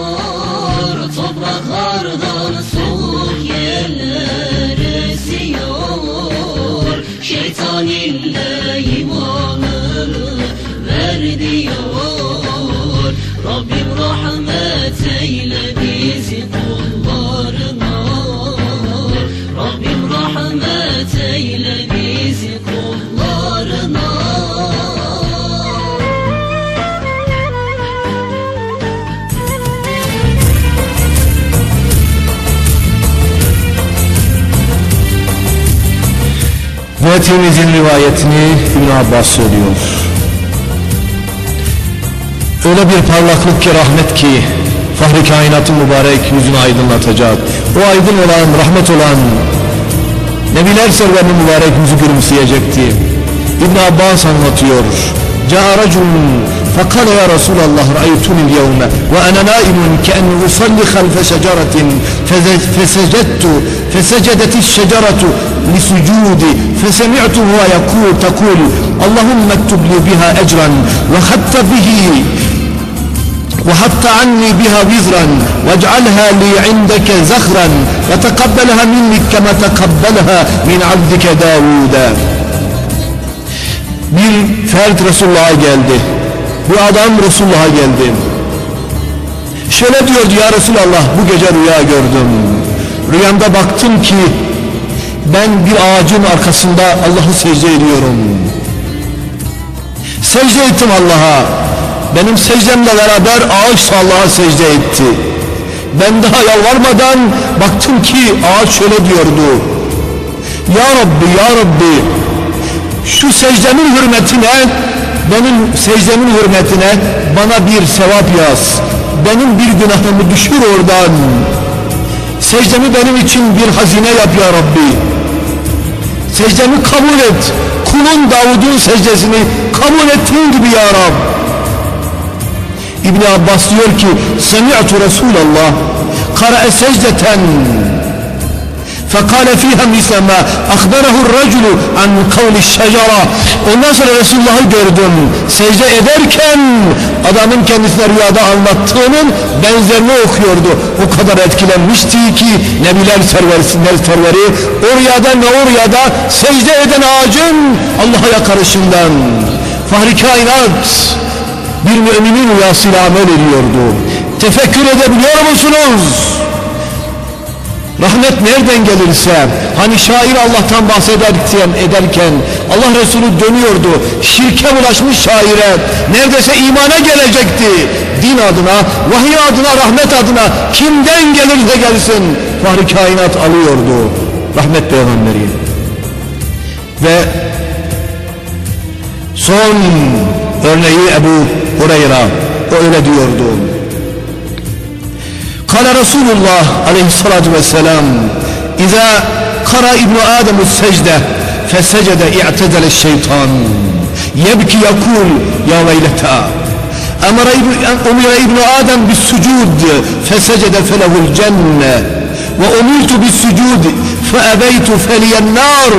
Topraklardan soğuk yerler esiyor. Şeytan ille imanını ver diyor. Rabbim rahmet eyle bizi kullarına. Rabbim rahmet eyle bizi kullarına. ve Tirmizi'nin rivayetini İbn Abbas söylüyor. Öyle bir parlaklık ki, rahmet ki Fahri kainatın mübarek yüzünü aydınlatacak. O aydın olan, rahmet olan Nebiler serverinin mübarek yüzü gülümseyecekti. İbn Abbas anlatıyor. Câ'a racun فقال يا رسول الله رأيتني اليوم وأنا نائم كأني أصلي خلف شجرة فسجدت فسجدت الشجرة لسجودي فسمعته يقول تقول اللهم اكتب لي بها أجرا وخط به وحط عني بها وزرا واجعلها لي عندك زخرا وتقبلها مني كما تقبلها من عبدك داود. Bir fert Resulullah'a geldi. Bir adam Resulullah'a geldi. Şöyle diyordu: ya Resulallah, bu gece rüya gördüm. Rüyamda baktım ki ben bir ağacın arkasında Allah'ı secde ediyorum. Secde ettim Allah'a. Benim secdemle beraber ağaç Allah'a secde etti. Ben daha yalvarmadan baktım ki ağaç şöyle diyordu: ya Rabbi, ya Rabbi, şu secdemin hürmetine, benim secdemin hürmetine bana bir sevap yaz. Benim bir günahımı düşür oradan. Secdemi benim için bir hazine yap ya Rabbi. Secdemi kabul et. Kulun Davud'un secdesini kabul ettiğin gibi ya Rab. İbn Abbas diyor ki: Semi'tu Resulallah kara'a secdeten فَقَالَ ف۪يهَا مِثْلَ مَا اَخْبَرَهُ الرَّجُلُ عَنْ قَوْلِ الشَّجَرَةِ. Ondan sonra Resulullah'ı gördüm. Secde ederken adamın kendisine rüyada anlattığının benzerini okuyordu. O kadar etkilenmişti ki Nebiler serversinler serveri o rüyada ne o rüyada secde eden ağacın Allah'a yakarışından. Fahri kainat bir müminin rüyasıyla amel ediyordu. Tefekkür edebiliyor musunuz? Rahmet nereden gelirse, hani şair Allah'tan bahsederken ederken Allah Resulü dönüyordu, şirke bulaşmış şaire, neredeyse imana gelecekti. Din adına, vahiy adına, rahmet adına kimden gelirse gelsin fahri kainat alıyordu rahmet peygamberi. Ve son örneği Ebu Hureyre, o öyle diyordu: Kâle Resulullah aleyhissalatu vesselam: İzâ kara İbn-i Adem'u secde fesecede i'tedele şeytan yebki yakul ya veyleta emire İbn-i Adem bis sucud fesecede felehul cenne ve umirtu bis sucud fe ebeytu feliyen nar.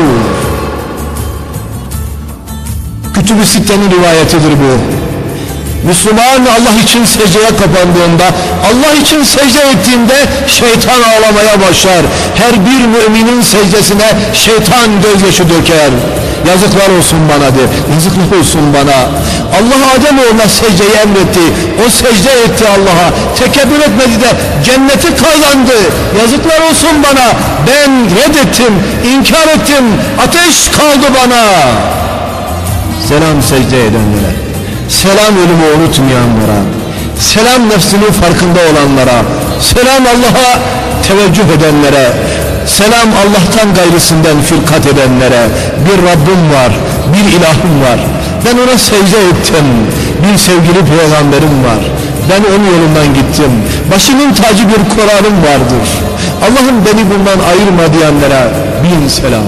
Kütüb-i Sitte'nin rivayetidir bu. Müslüman Allah için secdeye kapandığında, Allah için secde ettiğinde şeytan ağlamaya başlar. Her bir müminin secdesine şeytan gözyaşı döker. Yazıklar olsun bana de, yazıklar olsun bana. Allah Ademoğlu'na secdeyi emretti. O secde etti Allah'a. Tekebbür etmedi de cenneti kazandı. Yazıklar olsun bana. Ben reddettim, inkar ettim. Ateş kaldı bana. Selam secde edenlere. Selam ölümü unutmayanlara, selam nefsinin farkında olanlara, selam Allah'a teveccüh edenlere, selam Allah'tan gayrısından firkat edenlere. Bir Rabbim var, bir ilahım var. Ben ona secde ettim. Bir sevgili peygamberim var. Ben onun yolundan gittim. Başımın tacı bir Kur'an'ım vardır. Allah'ım beni bundan ayırma diyenlere bin selam.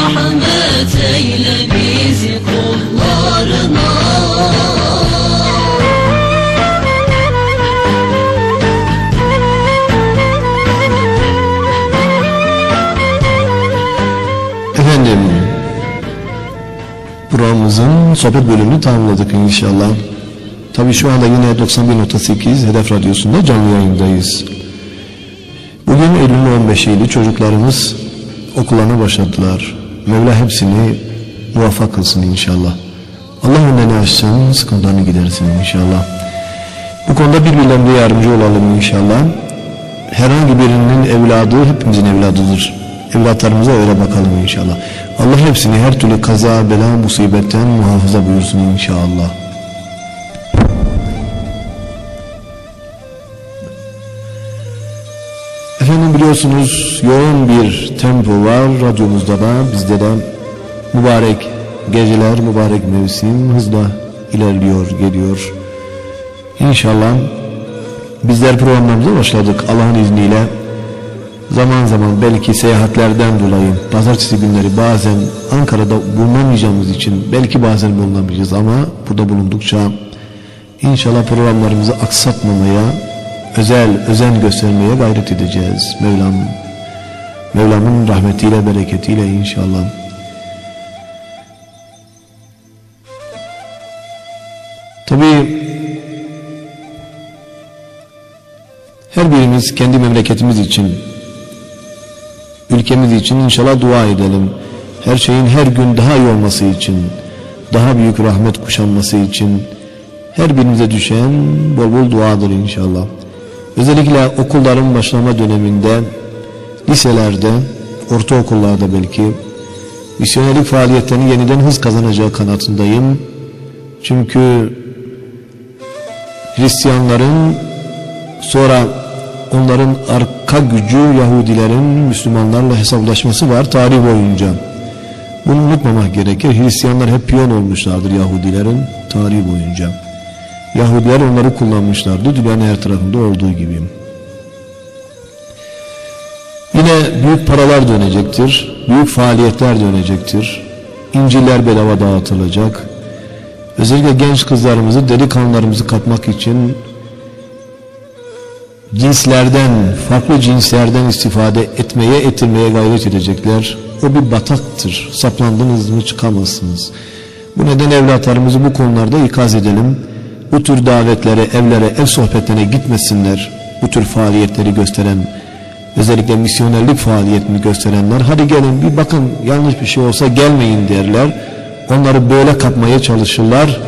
Rahmet eyle bizi kullarına. efendim, programımızın sohbet bölümünü tamamladık inşallah. Tabii şu anda yine doksan bir nokta sekiz Hedef Radyosu'nda canlı yayındayız. Bugün Eylül'ün on beşiydi, çocuklarımız okullarına başladılar. Mevla hepsini muvaffak kılsın inşallah. Allah önlerini açsın, sıkıntılarını gidersin inşallah. Bu konuda birbirlerine yardımcı olalım inşallah. Herhangi birinin evladı hepimizin evladıdır. Evlatlarımıza öyle bakalım inşallah. Allah hepsini her türlü kaza, bela, musibetten muhafaza buyursun inşallah. Efendim biliyorsunuz yoğun bir tempo var radyomuzda da, bizde de mübarek geceler, mübarek mevsim hızla ilerliyor, geliyor. İnşallah bizler programlarımıza başladık Allah'ın izniyle. Zaman zaman belki seyahatlerden dolayı pazartesi günleri bazen Ankara'da bulunamayacağımız için belki bazen bulunamayacağız ama burada bulundukça inşallah programlarımızı aksatmamaya, özel özen göstermeye gayret edeceğiz. Mevlam, Mevlam'ın rahmetiyle, bereketiyle inşallah. Tabii her birimiz kendi memleketimiz için, ülkemiz için inşallah dua edelim. Her şeyin her gün daha iyi olması için, daha büyük rahmet kuşanması için her birimize düşen bol bol duadır inşallah. Özellikle okulların başlama döneminde, liselerde, ortaokullarda belki misyonerlik faaliyetlerinin yeniden hız kazanacağı kanaatindeyim. Çünkü Hristiyanların sonra onların arka gücü Yahudilerin Müslümanlarla hesaplaşması var tarih boyunca. Bunu unutmamak gerekir. Hristiyanlar hep piyon olmuşlardır Yahudilerin tarih boyunca. Yahudiler onları kullanmışlardı dünyanın her tarafında olduğu gibi. Yine büyük paralar dönecektir. Büyük faaliyetler dönecektir. İnciller bedava dağıtılacak. Özellikle genç kızlarımızı, delikanlılarımızı katmak için cinslerden, farklı cinslerden istifade etmeye, ettirmeye gayret edecekler. O bir bataktır. Saplandınız mı çıkamazsınız. Bu nedenle evlatlarımızı bu konularda ikaz edelim. Bu tür davetlere, evlere, ev sohbetlerine gitmesinler. Bu tür faaliyetleri gösteren, özellikle misyonerlik faaliyetini gösterenler, hadi gelin bir bakın yanlış bir şey olsa gelmeyin derler. Onları böyle kapmaya çalışırlar.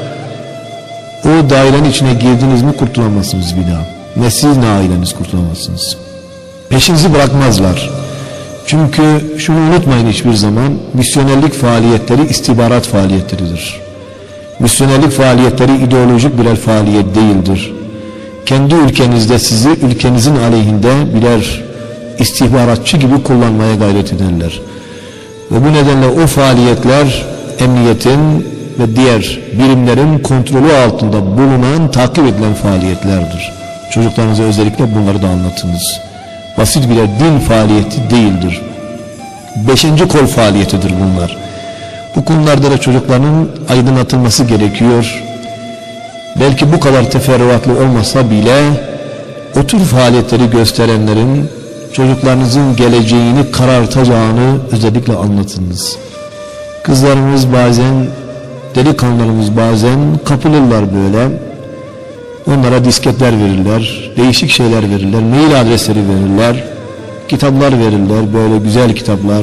O dairenin içine girdiniz mi kurtulamazsınız bir daha. Ne siz ne aileniz kurtulamazsınız. Peşinizi bırakmazlar. Çünkü şunu unutmayın hiçbir zaman, misyonerlik faaliyetleri istihbarat faaliyetleridir. Misyonerlik faaliyetleri ideolojik birer faaliyet değildir. Kendi ülkenizde sizi ülkenizin aleyhinde birer istihbaratçı gibi kullanmaya gayret ederler. Ve bu nedenle o faaliyetler emniyetin ve diğer birimlerin kontrolü altında bulunan, takip edilen faaliyetlerdir. Çocuklarınıza özellikle bunları da anlatınız. Basit birer din faaliyeti değildir. Beşinci kol faaliyetidir bunlar. Bu konularda da çocukların aydınlatılması gerekiyor. Belki bu kadar teferruatlı olmasa bile o tür faaliyetleri gösterenlerin çocuklarınızın geleceğini karartacağını özellikle anlatınız. Kızlarımız bazen, delikanlılarımız bazen kapılırlar böyle. Onlara disketler verirler, değişik şeyler verirler, mail adresleri verirler, kitaplar verirler, böyle güzel kitaplar.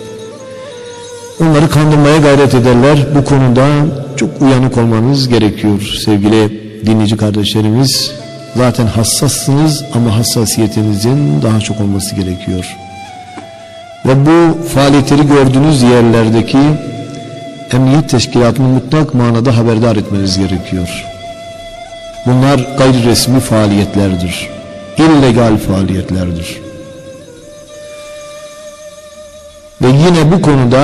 Onları kandırmaya gayret ederler. Bu konuda çok uyanık olmanız gerekiyor sevgili dinleyici kardeşlerimiz. Zaten hassassınız ama hassasiyetinizin daha çok olması gerekiyor. Ve bu faaliyetleri gördüğünüz yerlerdeki emniyet teşkilatını mutlak manada haberdar etmeniz gerekiyor. Bunlar gayri resmi faaliyetlerdir. İllegal faaliyetlerdir. Ve yine bu konuda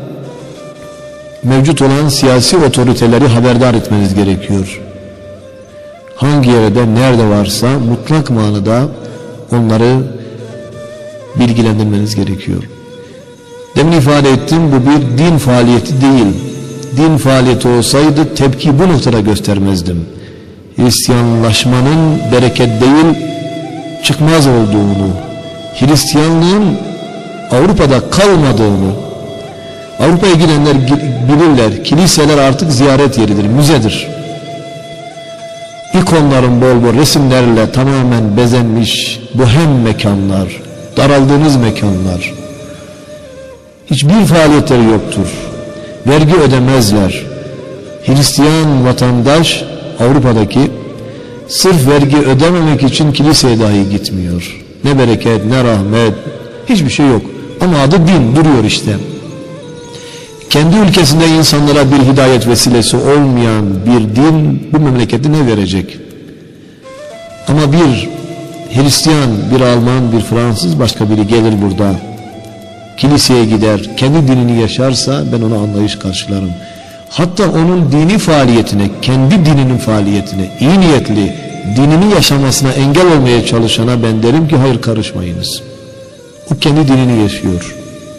mevcut olan siyasi otoriteleri haberdar etmeniz gerekiyor. Hangi yerde, nerede varsa mutlak manada onları bilgilendirmeniz gerekiyor. Demin ifade ettim, bu bir din faaliyeti değil. Din faaliyeti olsaydı tepki bu noktada göstermezdim. Hristiyanlaşmanın bereket değil, çıkmaz olduğunu, Hristiyanlığın Avrupa'da kalmadığını, Avrupa'ya gidenler bilirler, kiliseler artık ziyaret yeridir, müzedir. İkonların bol bol resimlerle tamamen bezenmiş bohem mekanlar, daraldığınız mekanlar. Hiçbir faaliyetleri yoktur. Vergi ödemezler. Hristiyan vatandaş Avrupa'daki sırf vergi ödememek için kiliseye dahi gitmiyor. Ne bereket, ne rahmet, hiçbir şey yok. Ama adı din duruyor işte. Kendi ülkesinde insanlara bir hidayet vesilesi olmayan bir din bu memlekete ne verecek? Ama bir Hristiyan, bir Alman, bir Fransız, başka biri gelir burada, kiliseye gider, kendi dinini yaşarsa ben ona anlayış karşılarım. Hatta onun dini faaliyetine, kendi dininin faaliyetine, iyi niyetli, dinini yaşamasına engel olmaya çalışana ben derim ki hayır, karışmayınız. O kendi dinini yaşıyor.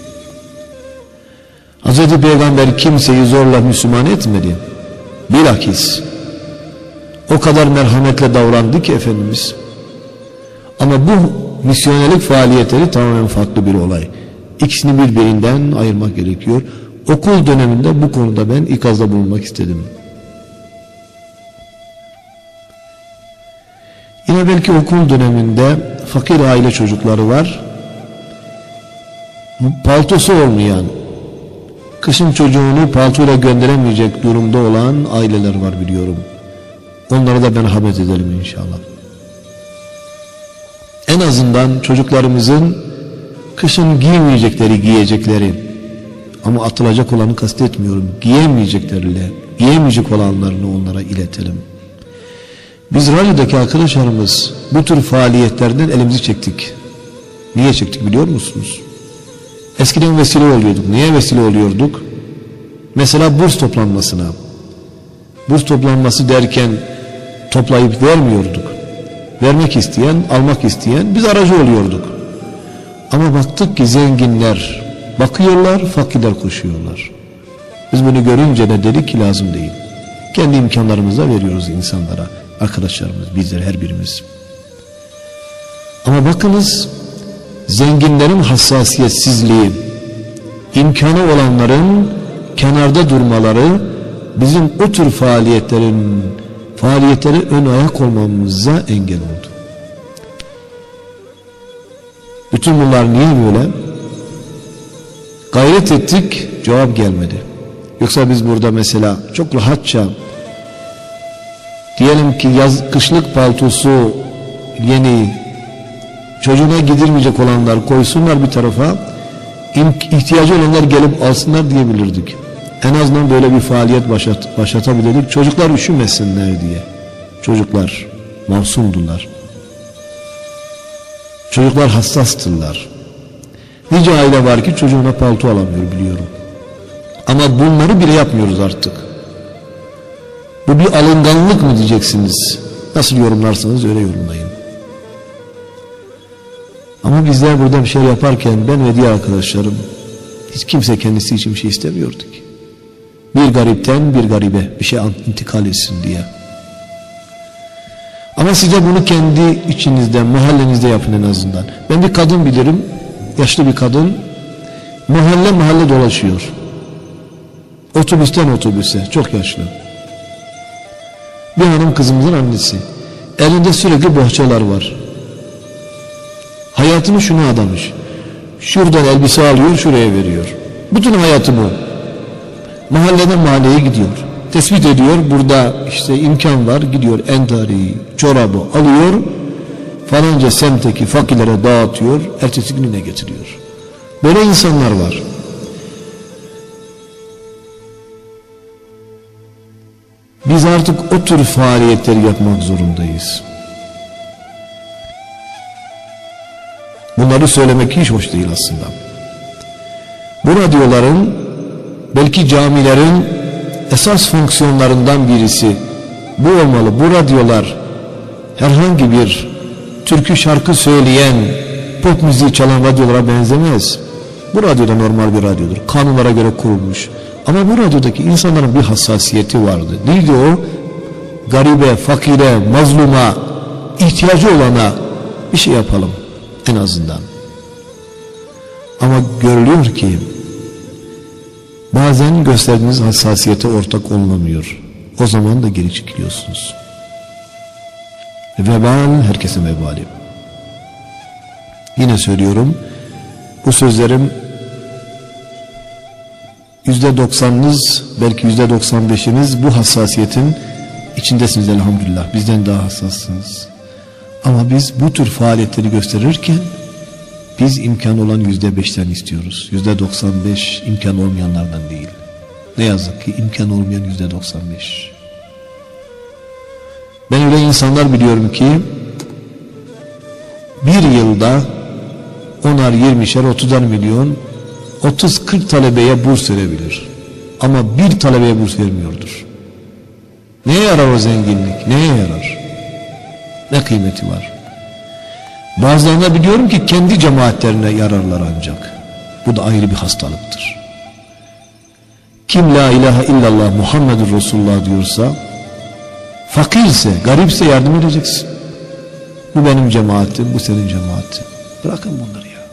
Hazreti Peygamber kimseyi zorla Müslüman etmedi. Bilakis o kadar merhametle davrandı ki Efendimiz. Ama bu misyonerlik faaliyetleri tamamen farklı bir olay. İkisini birbirinden ayırmak gerekiyor. Okul döneminde bu konuda ben ikazda bulunmak istedim. Yine belki okul döneminde fakir aile çocukları var. Paltosu olmayan, kışın çocuğunu paltoyla gönderemeyecek durumda olan aileler var biliyorum. Onlara da ben haber ederim inşallah. En azından çocuklarımızın kışın giymeyecekleri, giyecekleri, ama atılacak olanı kastetmiyorum, giyemeyeceklerle, giyemeyecek olanlarını onlara iletelim. Biz radyodaki arkadaşlarımız bu tür faaliyetlerden elimizi çektik. Niye çektik biliyor musunuz? Eskiden vesile oluyorduk. Niye vesile oluyorduk? Mesela burs toplanmasına. Burs toplanması derken toplayıp vermiyorduk. Vermek isteyen, almak isteyen biz aracı oluyorduk. Ama baktık ki zenginler bakıyorlar, fakirler koşuyorlar. Biz bunu görünce ne dedik ki lazım değil. Kendi imkanlarımızla veriyoruz insanlara, arkadaşlarımız, bizler, her birimiz. Ama bakınız, zenginlerin hassasiyetsizliği, imkanı olanların kenarda durmaları bizim o tür faaliyetlerin faaliyetleri ön ayak olmamıza engel oldu. Bütün bunlar niye böyle? Gayret ettik, cevap gelmedi. Yoksa biz burada mesela çok rahatça diyelim ki yaz, kışlık paltosu yeni çocuğuna gidirmeyecek olanlar koysunlar bir tarafa, ihtiyacı olanlar gelip alsınlar diyebilirdik. En azından böyle bir faaliyet başlat, başlatabilirdik. Çocuklar üşümesinler diye. Çocuklar masumdular. Çocuklar hassastırlar. Nice aile var ki çocuğuna palto alamıyor biliyorum. Ama bunları bile yapmıyoruz artık. Bu bir alınganlık mı diyeceksiniz? Nasıl yorumlarsanız öyle yorumlayın. Ama bizler burada bir şey yaparken ben ve diğer arkadaşlarım hiç kimse kendisi için bir şey istemiyordu ki. Bir garipten bir garibe bir şey intikal etsin diye. Ama size bunu kendi içinizde, mahallenizde yapın en azından. Ben bir kadın bilirim, yaşlı bir kadın, mahalle mahalle dolaşıyor. Otobüsten otobüse, çok yaşlı. Bir hanım kızımızın annesi. Elinde sürekli bohçalar var. Hayatını şuna adamış. Şuradan elbise alıyor, şuraya veriyor. Bütün hayatı bu. Mahalleden mahalleye gidiyor. Tespit ediyor, burada işte imkan var, gidiyor entariyi, çorabı alıyor, falanca semtteki fakirlere dağıtıyor, ertesi gün yine getiriyor. Böyle insanlar var. Biz artık o tür faaliyetleri yapmak zorundayız. Bunları söylemek hiç hoş değil aslında. Bu radyoların, belki camilerin esas fonksiyonlarından birisi bu olmalı. Bu radyolar herhangi bir türkü şarkı söyleyen, pop müziği çalan radyolara benzemez. Bu radyoda normal bir radyodur. Kanunlara göre kurulmuş. Ama bu radyodaki insanların bir hassasiyeti vardı. Neydi o? Garibe, fakire, mazluma, ihtiyacı olana bir şey yapalım en azından. Ama görülüyor ki Bazen gösterdiğiniz hassasiyete ortak olunamıyor. O zaman da geri çekiliyorsunuz. Vebal herkesin vebali. Yine söylüyorum, bu sözlerim yüzde doksanınız, belki yüzde doksan beşiniz bu hassasiyetin içindesiniz elhamdülillah. Bizden daha hassassınız. Ama biz bu tür faaliyetleri gösterirken biz imkan olan yüzde beşten istiyoruz. Yüzde doksan beş imkan olmayanlardan değil. Ne yazık ki imkan olmayan yüzde doksan beş. Ben öyle insanlar biliyorum ki bir yılda onar, yirmişer, otuzar milyon, otuz kırk talebeye burs verebilir. Ama bir talebeye burs vermiyordur. Neye yarar o zenginlik? Neye yarar? Ne kıymeti var? Bazılarına biliyorum ki kendi cemaatlerine yararlar ancak. Bu da ayrı bir hastalıktır. Kim la ilahe illallah Muhammedur Resulullah diyorsa, fakirse, garipse yardım edeceksin. Bu benim cemaatim, bu senin cemaatin. Bırakın bunları ya.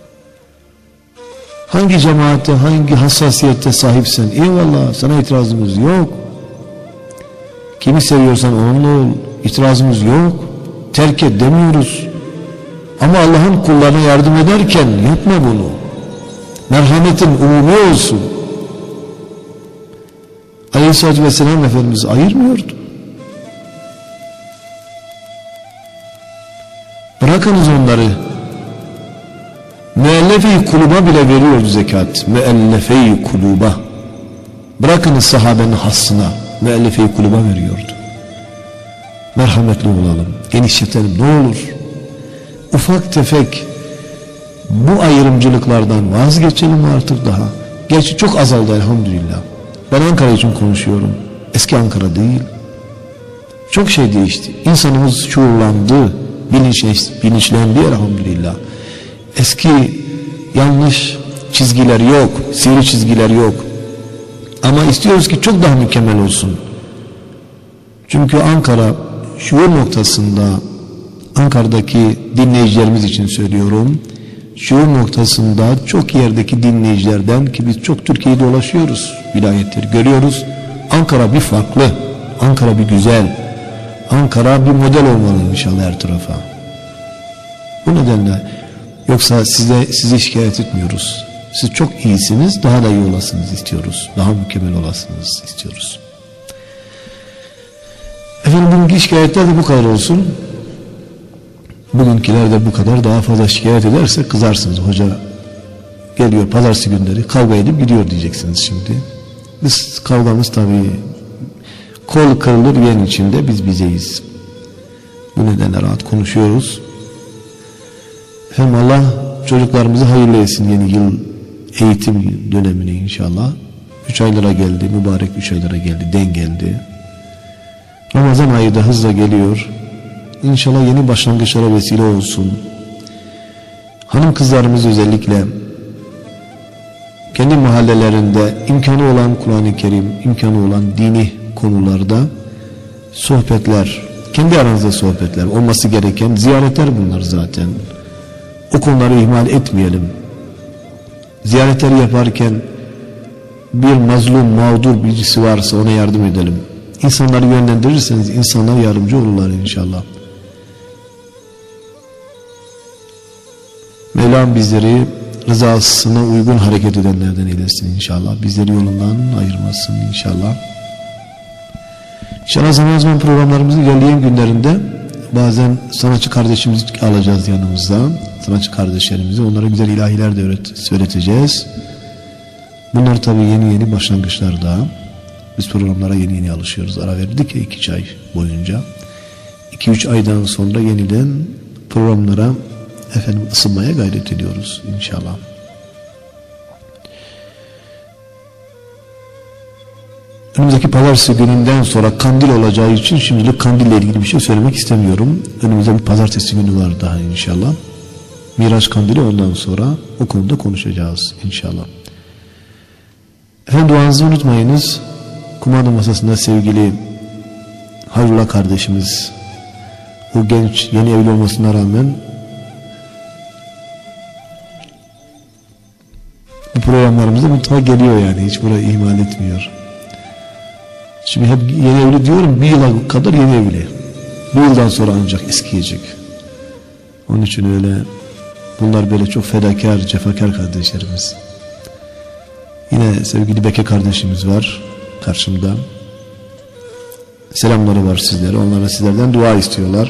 Hangi cemaate, hangi hassasiyette sahipsen, eyvallah, sana itirazımız yok. Kimi seviyorsan onunla ol, itirazımız yok. Terk et demiyoruz. Ama Allah'ın kullarına yardım ederken yapma bunu. Merhametin umumi olsun. Aleyhisselatü Vesselam Efendimiz ayırmıyordu. Bırakınız onları. Müellefe-i kuluba bile veriyordu zekat. Müellefe-i kuluba. Bırakınız sahabenin hassına. Müellefe-i kuluba veriyordu. Merhametli olalım. Genişletelim ne olur. Ufak tefek bu ayrımcılıklardan vazgeçelim artık daha. Gerçi çok azaldı elhamdülillah. Ben Ankara için konuşuyorum. Eski Ankara değil. Çok şey değişti. İnsanımız şuurlandı. Bilinç, bilinçlendi elhamdülillah. Eski yanlış çizgiler yok. Sivri çizgiler yok. Ama istiyoruz ki çok daha mükemmel olsun. Çünkü Ankara şuur noktasında, Ankara'daki dinleyicilerimiz için söylüyorum, şuur noktasında çok yerdeki dinleyicilerden, ki biz çok Türkiye'yi dolaşıyoruz, vilayetleri görüyoruz. Ankara bir farklı, Ankara bir güzel, Ankara bir model olmalı inşallah her tarafa. Bu nedenle yoksa size sizi şikayet etmiyoruz. Siz çok iyisiniz, daha da iyi olasınız istiyoruz. Daha mükemmel olasınız istiyoruz. Efendim bugünkü şikayetler de bu kadar olsun. Bugünküler de bu kadar. Daha fazla şikayet ederse kızarsınız. Hoca geliyor pazartesi günleri kavga edip gidiyor diyeceksiniz şimdi. Biz kavgamız tabii kol kırılır yen içinde biz bizeyiz. Bu nedenle rahat konuşuyoruz. Efendim Allah çocuklarımızı hayırlı etsin yeni yıl eğitim dönemine inşallah. Üç aylara geldi, mübarek üç aylara geldi, den geldi. Ramazan ayı da hızla geliyor. İnşallah yeni başlangıçlara vesile olsun. Hanım kızlarımız özellikle kendi mahallelerinde imkanı olan Kur'an-ı Kerim, imkanı olan dini konularda sohbetler, kendi aranızda sohbetler olması gereken ziyaretler bunlar zaten. O konuları ihmal etmeyelim. Ziyaretleri yaparken bir mazlum, mağdur birisi varsa ona yardım edelim. İnsanları yönlendirirseniz insanlar yardımcı olurlar inşallah. Mevlam bizleri rızasına uygun hareket edenlerden eylesin inşallah. Bizleri yolundan ayırmasın inşallah. İnşallah zaman zaman programlarımızın ilerleyen günlerinde bazen sanatçı kardeşimizi alacağız yanımızda. Sanatçı kardeşlerimizi, onlara güzel ilahiler de öğret söyleteceğiz. Bunlar tabii yeni yeni başlangıçlar daha. Biz programlara yeni yeni alışıyoruz. Ara verdik ya iki ay boyunca. iki üç aydan sonra yeniden programlara efendim ısınmaya gayret ediyoruz inşallah. Önümüzdeki pazartesi gününden sonra kandil olacağı için şimdilik kandille ilgili bir şey söylemek istemiyorum. Önümüzde bir pazartesi günü var daha inşallah. Miraç kandili ondan sonra o konuda konuşacağız inşallah. Efendim duanızı unutmayınız. Kumanda masasında sevgili Hayrullah kardeşimiz, o genç yeni evli olmasına rağmen bu programlarımızda mutlaka geliyor yani. Hiç burayı ihmal etmiyor. Şimdi hep yeni evli diyorum. Bir yıla kadar yeni evli. Bir yıldan sonra ancak eskiyecek. Onun için öyle bunlar böyle çok fedakar, cefakar kardeşlerimiz. Yine sevgili Beke kardeşimiz var karşımda. Selamları var sizlere. Onlar da sizlerden dua istiyorlar.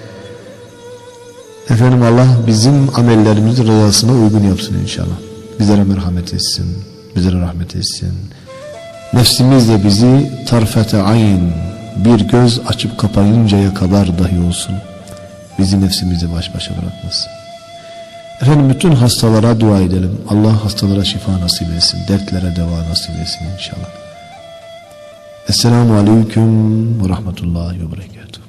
Efendim Allah bizim amellerimizi rızasına uygun yapsın inşallah. Bizlere merhamet etsin. Bizlere rahmet etsin. Nefsimizle bizi tarfete ayn, bir göz açıp kapayıncaya kadar dahi olsun bizi nefsimizle baş başa bırakmasın. Efendim bütün hastalara dua edelim. Allah hastalara şifa nasip etsin. Dertlere deva nasip etsin inşallah. Esselamu Aleyküm ve Rahmetullahi ve Berekatuhu.